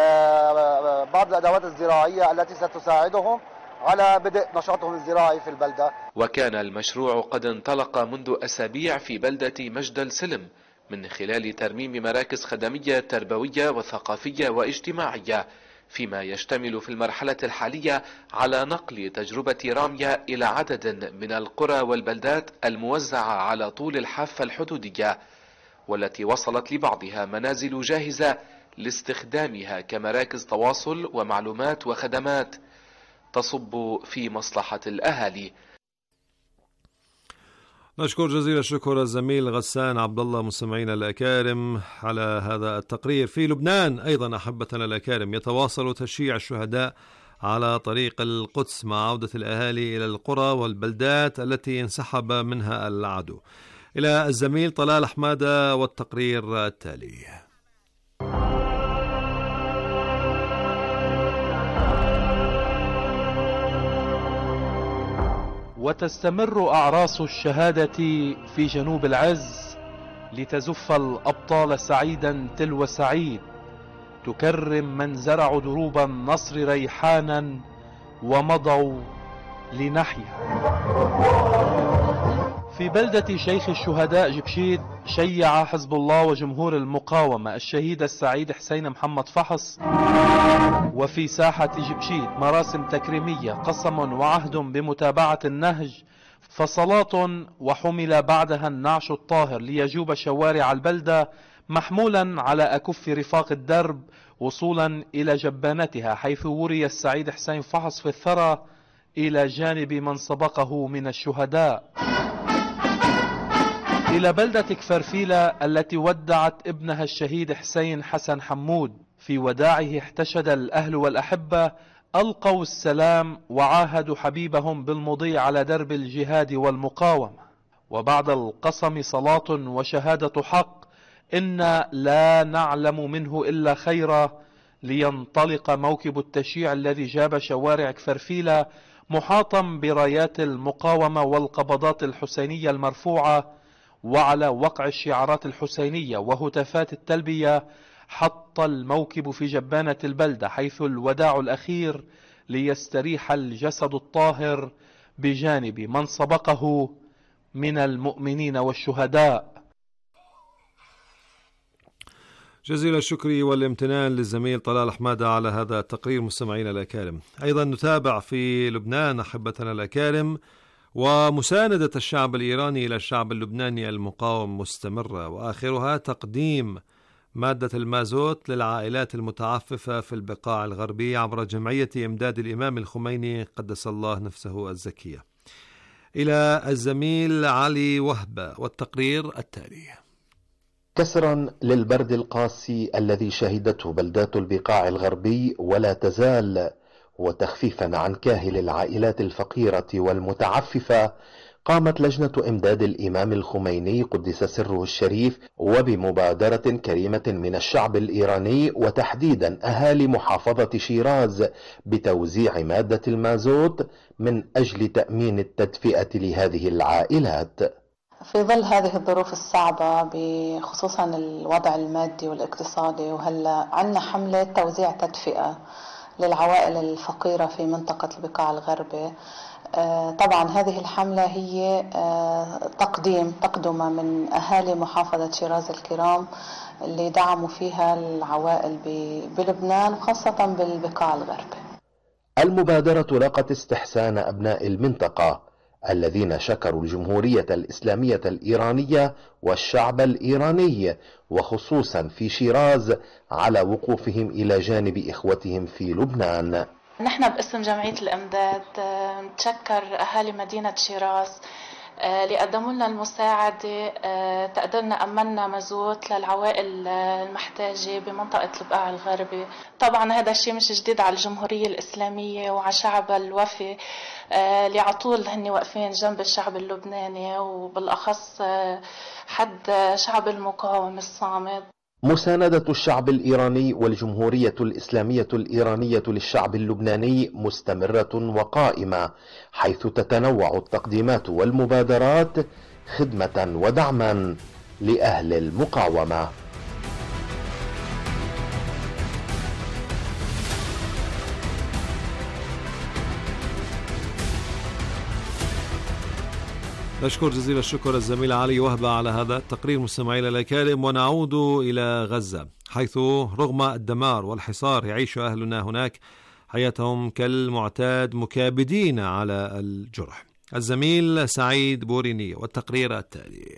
[SPEAKER 19] بعض الأدوات الزراعية التي ستساعدهم على بدء نشاطهم الزراعي في البلدة.
[SPEAKER 17] وكان المشروع قد انطلق منذ أسابيع في بلدة مجد السلم من خلال ترميم مراكز خدمية تربوية وثقافية واجتماعية، فيما يشتمل في المرحلة الحالية على نقل تجربة رامية إلى عدد من القرى والبلدات الموزعة على طول الحافة الحدودية، والتي وصلت لبعضها منازل جاهزة لاستخدامها كمراكز تواصل ومعلومات وخدمات تصب في مصلحة الأهالي.
[SPEAKER 8] نشكر جزيل الشكر الزميل غسان عبد الله مستمعينا الأكارم على هذا التقرير. في لبنان أيضا أحبتنا الأكارم يتواصل تشييع الشهداء على طريق القدس مع عودة الأهالي إلى القرى والبلدات التي انسحب منها العدو. إلى الزميل طلال حمادة والتقرير التالي.
[SPEAKER 20] وتستمر أعراس الشهادة في جنوب العز لتزف الأبطال سعيدا تلو سعيد، تكرم من زرعوا دروب النصر ريحانا ومضوا لنحيا. في بلدة شيخ الشهداء جبشيد شيع حزب الله وجمهور المقاومة الشهيد السعيد حسين محمد فحص، وفي ساحة جبشيد مراسم تكريمية، قسم وعهد بمتابعة النهج، فصلاة وحمل بعدها النعش الطاهر ليجوب شوارع البلدة محمولا على أكف رفاق الدرب وصولا إلى جبانتها، حيث وري السعيد حسين فحص في الثرى إلى جانب من سبقه من الشهداء. إلى بلدة كفرفيلة التي ودعت ابنها الشهيد حسين حسن حمود، في وداعه احتشد الأهل والأحبة، ألقوا السلام وعاهدوا حبيبهم بالمضي على درب الجهاد والمقاومة. وبعد القسم صلاة وشهادة حق إنا لا نعلم منه إلا خيرا، لينطلق موكب التشييع الذي جاب شوارع كفرفيلة محاطا برايات المقاومة والقبضات الحسينية المرفوعة، وعلى وقع الشعارات الحسينية وهتافات التلبية، حط الموكب في جبانة البلدة حيث الوداع الأخير ليستريح الجسد الطاهر بجانب من سبقه من المؤمنين والشهداء.
[SPEAKER 8] جزيل الشكر والامتنان للزميل طلال حمادة على هذا التقرير. مستمعينا الأكارم، أيضا نتابع في لبنان أحبتنا الأكارم، ومساندة الشعب الإيراني إلى الشعب اللبناني المقاوم مستمرة، وآخرها تقديم مادة المازوت للعائلات المتعففة في البقاع الغربية عبر جمعية إمداد الإمام الخميني قدس الله نفسه الزكية. إلى الزميل علي وهبة والتقرير التالي.
[SPEAKER 21] كسرا للبرد القاسي الذي شهدته بلدات البقاع الغربي ولا تزال، وتخفيفا عن كاهل العائلات الفقيرة والمتعففة، قامت لجنة إمداد الإمام الخميني قدس سره الشريف وبمبادرة كريمة من الشعب الإيراني وتحديدا أهالي محافظة شيراز بتوزيع مادة المازوت من أجل تأمين التدفئة لهذه العائلات.
[SPEAKER 22] في ظل هذه الظروف الصعبة بخصوصا الوضع المادي والاقتصادي، وهلا عندنا حملة توزيع تدفئة للعوائل الفقيرة في منطقة البقاع الغربي. طبعا هذه الحملة هي تقديم تقدمة من أهالي محافظة شيراز الكرام اللي دعموا فيها العوائل بلبنان وخاصة بالبقاع الغربي.
[SPEAKER 21] المبادرة لاقت استحسان أبناء المنطقة الذين شكروا الجمهورية الإسلامية الإيرانية والشعب الإيراني وخصوصا في شيراز على وقوفهم إلى جانب إخوتهم في لبنان.
[SPEAKER 22] نحن باسم جمعية الإمداد نتشكر أهالي مدينة شيراز اللي قدموا لنا المساعدة، تقدرنا أمنا مازوت للعوائل المحتاجة بمنطقة البقاع الغربي. طبعا هذا الشيء مش جديد على الجمهورية الإسلامية وعلى شعب الوفي اللي عطول هني واقفين جنب الشعب اللبناني، وبالأخص حد شعب المقاومة الصامد.
[SPEAKER 21] مساندة الشعب الإيراني والجمهورية الإسلامية الإيرانية للشعب اللبناني مستمرة وقائمة، حيث تتنوع التقديمات والمبادرات خدمة ودعما لأهل المقاومة.
[SPEAKER 8] نشكر جزيل الشكر الزميل علي وهبة على هذا التقرير. مستمعينا الكرام، ونعود إلى غزة، حيث رغم الدمار والحصار يعيش أهلنا هناك حياتهم كالمعتاد مكابدين على الجرح. الزميل سعيد بوريني والتقرير التالي.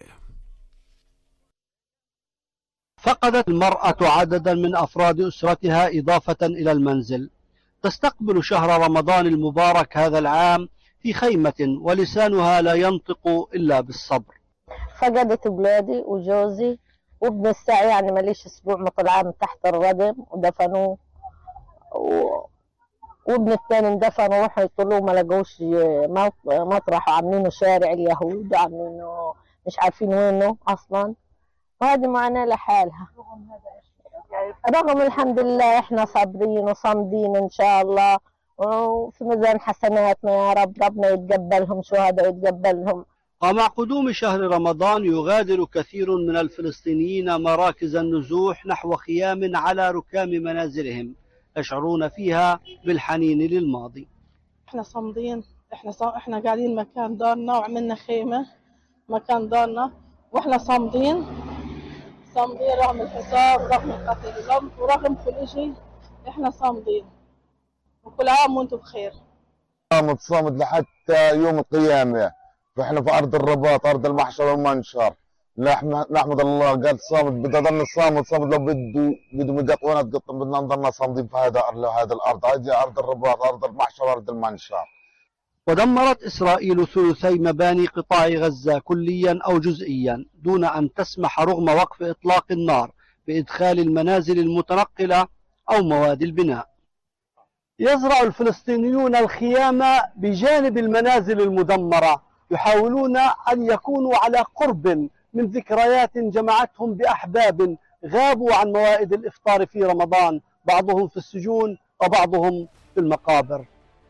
[SPEAKER 23] فقدت المرأة عددا من أفراد أسرتها إضافة إلى المنزل. تستقبل شهر رمضان المبارك هذا العام في خيمة ولسانها لا ينطق إلا بالصبر.
[SPEAKER 2] فقدت أولادي وجوزي وابن الساعة، يعني ماليش أسبوع ما طلع من تحت الردم ودفنوه، و... وابن الثاني اندفن وروحوا يطلوه ما لقوش مطرح، وعاملينه شارع اليهود وعاملينه مش عارفين وينه أصلا، وهذه معاناة لحالها. رغم الحمد لله احنا صابرين وصامدين إن شاء الله، وفي ميزان حسناتنا يا رب، ربنا يتقبلهم شهداء ويتقبلهم.
[SPEAKER 23] ومع قدوم شهر رمضان يغادر كثير من الفلسطينيين مراكز النزوح نحو خيام على ركام منازلهم يشعرون فيها بالحنين للماضي.
[SPEAKER 3] احنا صامدين، احنا صام... احنا قاعدين مكان دارنا وعملنا خيمة مكان دارنا، واحنا صامدين صامدين رغم الحصار ورغم القتل ورغم كل شيء، احنا صامدين، وكل عام وانتم بخير.
[SPEAKER 4] صامد صامد لحتى يوم القيامة، فاحنا في أرض الرباط، أرض المحشر والمنشر. نحمد الله، قال صامد بدي أضل صامد صامد، لو بده بده مقطعونا تقطع، بدنا نضلنا صامدين في هذا هذا الأرض، هذه أرض الرباط، أرض المحشر، أرض المنشر.
[SPEAKER 23] ودمرت إسرائيل ثلثي مباني قطاع غزة كليا أو جزئيا دون أن تسمح رغم وقف إطلاق النار بإدخال المنازل المتنقلة أو مواد البناء. يزرع الفلسطينيون الخيام بجانب المنازل المدمرة، يحاولون أن يكونوا على قرب من ذكريات جمعتهم بأحباب غابوا عن موائد الإفطار في رمضان، بعضهم في السجون وبعضهم في المقابر.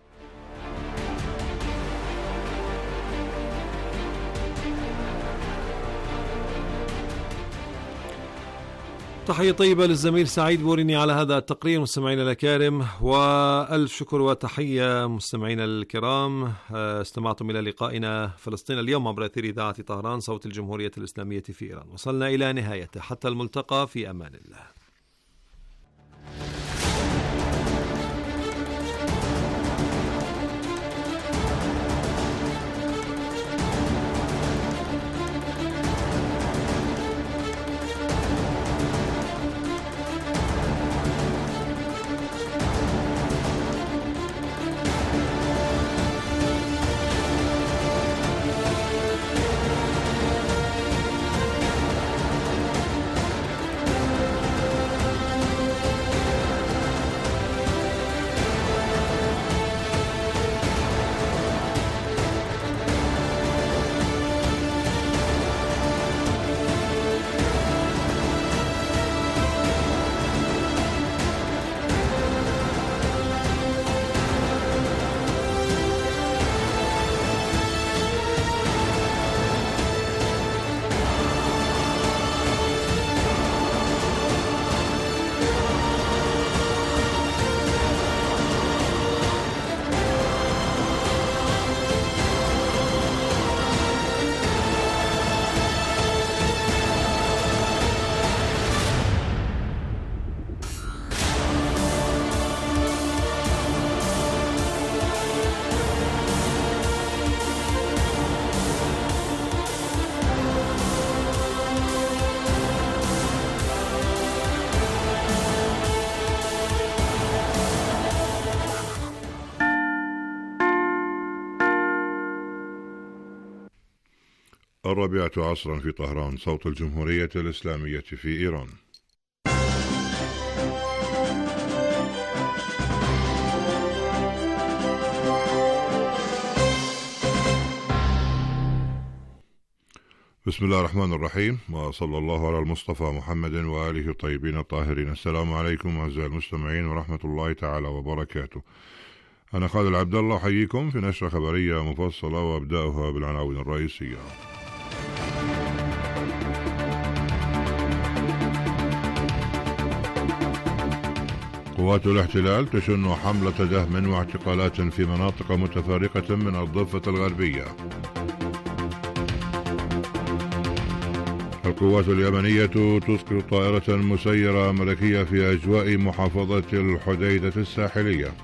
[SPEAKER 8] تحية طيبة للزميل سعيد بوريني على هذا التقرير. مستمعينا الكرام، وألف شكر وتحية مستمعينا الكرام. استمعتم إلى لقائنا فلسطين اليوم عبر أثير إذاعة طهران صوت الجمهورية الإسلامية في إيران. وصلنا إلى نهايته، حتى الملتقى، في أمان الله.
[SPEAKER 24] الرابعة عصرا في طهران صوت الجمهورية الإسلامية في إيران. بسم الله الرحمن الرحيم، وصلى الله على المصطفى محمد وآله الطيبين الطاهرين. السلام عليكم أعزائي المستمعين ورحمة الله تعالى وبركاته. أنا خالد العبد الله أحييكم في نشرة خبرية مفصلة، وأبدأها بالعناوين الرئيسية. قوات الاحتلال تشن حملة دهم واعتقالات في مناطق متفارقة من الضفة الغربية. القوات اليمنية تسقط طائرة مسيرة ملكية في أجواء محافظة الحديدة الساحلية.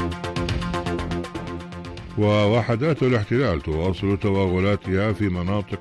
[SPEAKER 24] ووحدات الاحتلال تواصل توغلاتها في مناطق